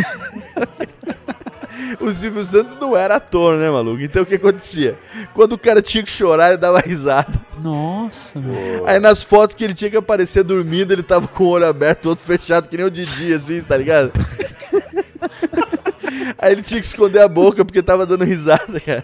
O Silvio Santos não era ator, né, maluco? Então o que acontecia? Quando o cara tinha que chorar, ele dava risada. Nossa, meu. Aí nas fotos que ele tinha que aparecer dormindo, ele tava com o olho aberto, outro fechado, que nem o Didi, assim, tá ligado? Aí ele tinha que esconder a boca porque tava dando risada, cara.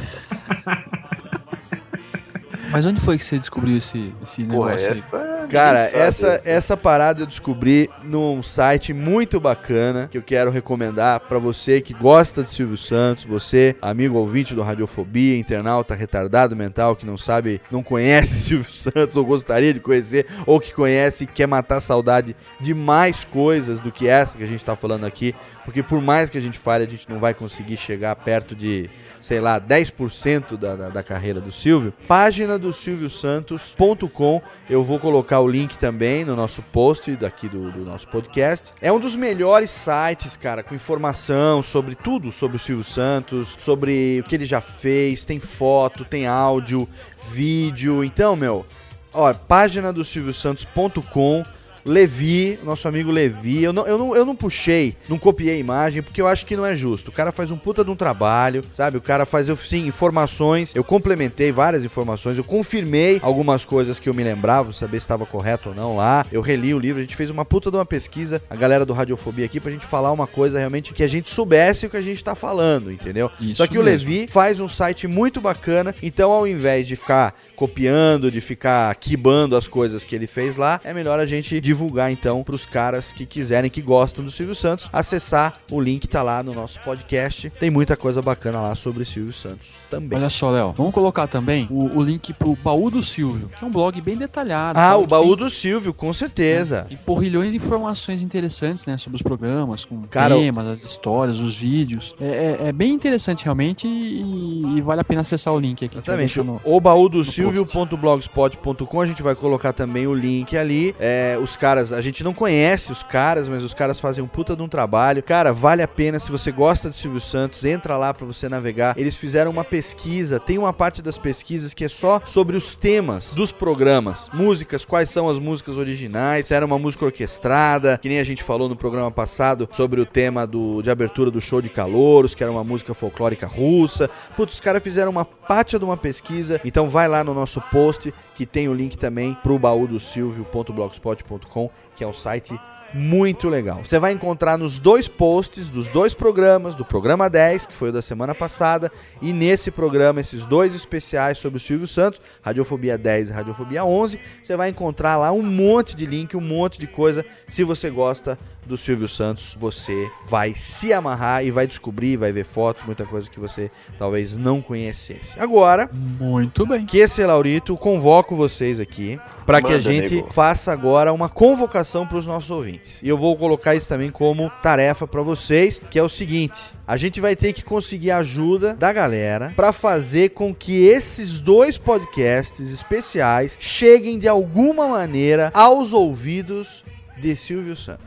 Mas onde foi que você descobriu esse, esse negócio aí? Cara, essa, essa parada eu descobri num site muito bacana que eu quero recomendar pra você que gosta de Silvio Santos, você, amigo ouvinte do Radiofobia, internauta retardado mental que não sabe, não conhece Silvio Santos ou gostaria de conhecer, ou que conhece e quer matar a saudade de mais coisas do que essa que a gente tá falando aqui, porque por mais que a gente fale, a gente não vai conseguir chegar perto de, sei lá, dez por cento da, da, da carreira do Silvio. Página do silvio santos ponto com, eu vou colocar o link também no nosso post daqui do, do nosso podcast. É um dos melhores sites, cara, com informação sobre tudo sobre o Silvio Santos, sobre o que ele já fez, tem foto, tem áudio, vídeo. Então, meu, ó, página do silvio santos ponto com. Levi, nosso amigo Levi, eu não, eu, não, eu não puxei, não copiei a imagem, porque eu acho que não é justo. O cara faz um puta de um trabalho, sabe? O cara faz, eu, sim, informações, eu complementei várias informações, eu confirmei algumas coisas que eu me lembrava, saber se estava correto ou não lá. Eu reli o livro, a gente fez uma puta de uma pesquisa, a galera do Radiofobia aqui, pra gente falar uma coisa realmente que a gente soubesse o que a gente tá falando, entendeu? Isso Só que mesmo. o Levi faz um site muito bacana, então ao invés de ficar copiando, de ficar quibando as coisas que ele fez lá, é melhor a gente divulgar então pros caras que quiserem, que gostam do Silvio Santos, acessar, o link tá lá no nosso podcast, tem muita coisa bacana lá sobre Silvio Santos também. Olha só, Léo, vamos colocar também o, o link pro Baú do Silvio, que é um blog bem detalhado. Ah, tal, o Baú tem, do Silvio, com certeza. E porrilhões de informações interessantes, né, sobre os programas, com Cara, temas, as histórias, os vídeos. É, é, é bem interessante realmente e, e vale a pena acessar o link aqui. Exatamente. O baú do silvio ponto blogspot ponto com, a gente vai colocar também o link ali. É, os caras, a gente não conhece os caras, mas os caras fazem um puta de um trabalho. Cara, vale a pena, se você gosta de Silvio Santos, entra lá pra você navegar. Eles fizeram uma pesquisa, tem uma parte das pesquisas que é só sobre os temas dos programas. Músicas, quais são as músicas originais, se era uma música orquestrada, que nem a gente falou no programa passado sobre o tema do, de abertura do show de calouros, que era uma música folclórica russa. Putz, os caras fizeram uma pátia de uma pesquisa, então vai lá no nosso post, que tem o link também pro baú do silvio ponto blogspot ponto com, que é um site muito legal. Você vai encontrar nos dois posts dos dois programas, do programa dez, que foi o da semana passada, e nesse programa, esses dois especiais sobre o Silvio Santos, Radiofobia dez e Radiofobia onze, você vai encontrar lá um monte de link, um monte de coisa. Se você gosta do Silvio Santos, você vai se amarrar e vai descobrir, vai ver fotos, muita coisa que você talvez não conhecesse. Agora, muito bem, que esse Laurito, convoco vocês aqui para que a gente nego. faça agora uma convocação para os nossos ouvintes. E eu vou colocar isso também como tarefa para vocês, que é o seguinte: a gente vai ter que conseguir a ajuda da galera para fazer com que esses dois podcasts especiais cheguem de alguma maneira aos ouvidos de Silvio Santos.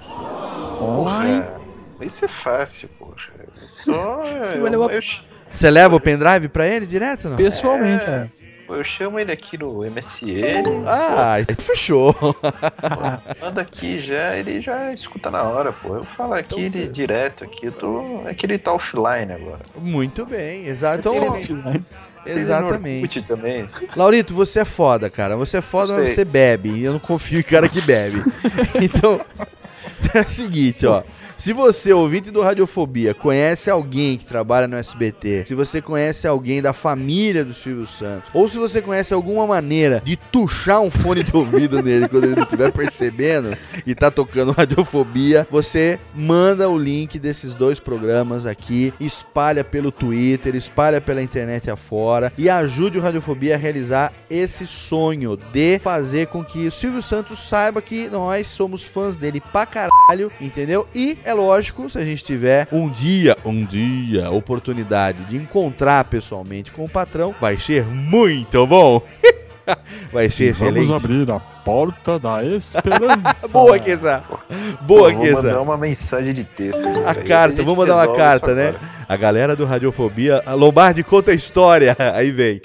Poxa, isso é fácil, poxa. Só eu, eu, eu... Você leva o pendrive pra ele direto, não? Pessoalmente, é. é. Eu chamo ele aqui no M S N. Ah, fechou. Pô, manda aqui já, ele já escuta na hora, pô. Eu falo aqui então, ele direto aqui, eu tô... é que ele tá offline agora. Muito bem, exato. Então, offline. Exatamente. Também. Laurito, você é foda, cara. Você é foda, mas você bebe. E eu não confio em cara que bebe. Então, é o seguinte, ó. Se você, ouvinte do Radiofobia, conhece alguém que trabalha no S B T, se você conhece alguém da família do Silvio Santos, ou se você conhece alguma maneira de tuchar um fone de ouvido nele quando ele não estiver percebendo e tá tocando Radiofobia, você manda o link desses dois programas aqui, espalha pelo Twitter, espalha pela internet afora e ajude o Radiofobia a realizar esse sonho de fazer com que o Silvio Santos saiba que nós somos fãs dele pra caralho, entendeu? E é lógico, se a gente tiver um dia, um dia, oportunidade de encontrar pessoalmente com o patrão, vai ser muito bom. Vai ser excelente. Vamos abrir a porta da esperança. Boa, Kessa. Boa, Kessa. Vou mandar uma mensagem de texto. A carta, vamos mandar uma carta, né? A galera do Radiofobia, a Lombardi conta a história. Aí vem.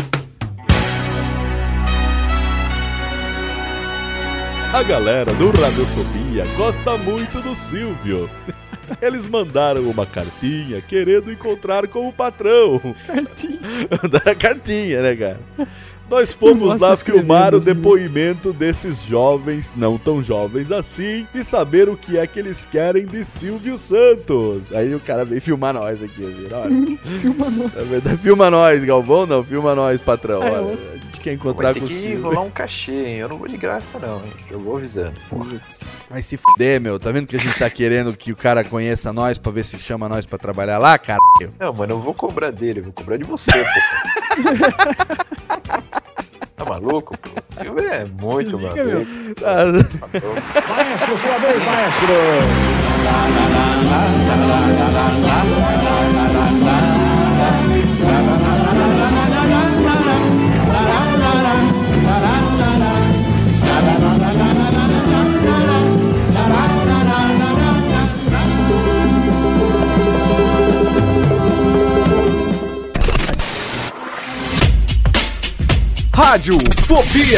A galera do Radiofobia gosta muito do Silvio. Eles mandaram uma cartinha querendo encontrar com o patrão. Cartinha. Mandaram a cartinha, né, cara? Nós fomos Nossa, lá filmar o assim, depoimento desses jovens, não tão jovens assim, e saber o que é que eles querem de Silvio Santos. Aí o cara veio filmar nós aqui, assim, olha. Filma nós. Na verdade, filma nós, Galvão, não, filma nós, patrão. É, olha, outro. a gente quer encontrar Vai com ter o que Silvio. rolar um cachê, hein? Eu não vou de graça, não, hein? Eu vou avisando. Vai se fuder, meu. Tá vendo que a gente tá querendo que o cara conheça nós pra ver se chama nós pra trabalhar lá, cara? Não, mano, eu vou cobrar dele, eu vou cobrar de você, pô. Tá maluco, pô? O Silvio é muito liga, maluco. meu. Tá Maestro, sua vez, maestro. Rádio Fobia.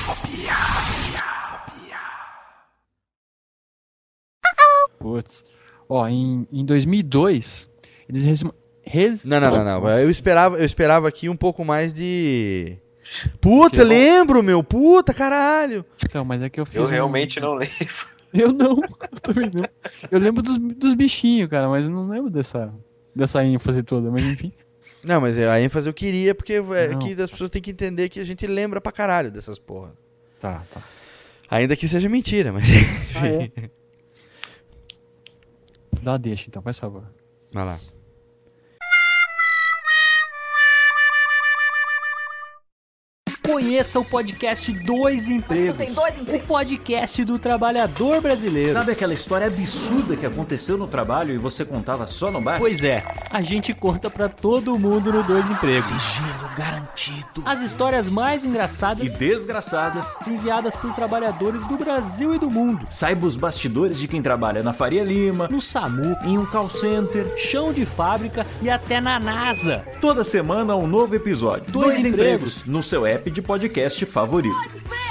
Putz. Ó, em, em dois mil e dois, eles res... res... Não, não, não, não. Nossa. Eu esperava, eu esperava aqui um pouco mais de... Puta, Que bom. lembro, meu. Puta, caralho. Então, mas é que eu fiz Eu um- realmente não lembro. Eu não, eu também não. Eu lembro dos, dos bichinhos, cara, mas eu não lembro dessa, dessa ênfase toda, mas enfim. Não, mas a ênfase eu queria, porque é Não. que as pessoas têm que entender que a gente lembra pra caralho dessas porra. Tá, tá. Ainda que seja mentira, mas... Ah, é? Dá deixa então, faz favor. Vai lá. Conheça o podcast Dois Empregos. Tem dois empregos. O podcast do trabalhador brasileiro. Sabe aquela história absurda que aconteceu no trabalho e você contava só no bar? Pois é, a gente conta pra todo mundo no Dois Empregos. Sigilo garantido. As histórias mais engraçadas E desgraçadas. enviadas por trabalhadores do Brasil e do mundo. Saiba os bastidores de quem trabalha na Faria Lima, No SAMU, em um call center. chão de fábrica e até na NASA. Toda semana um novo episódio. Dois Empregos. no seu app de podcast favorito.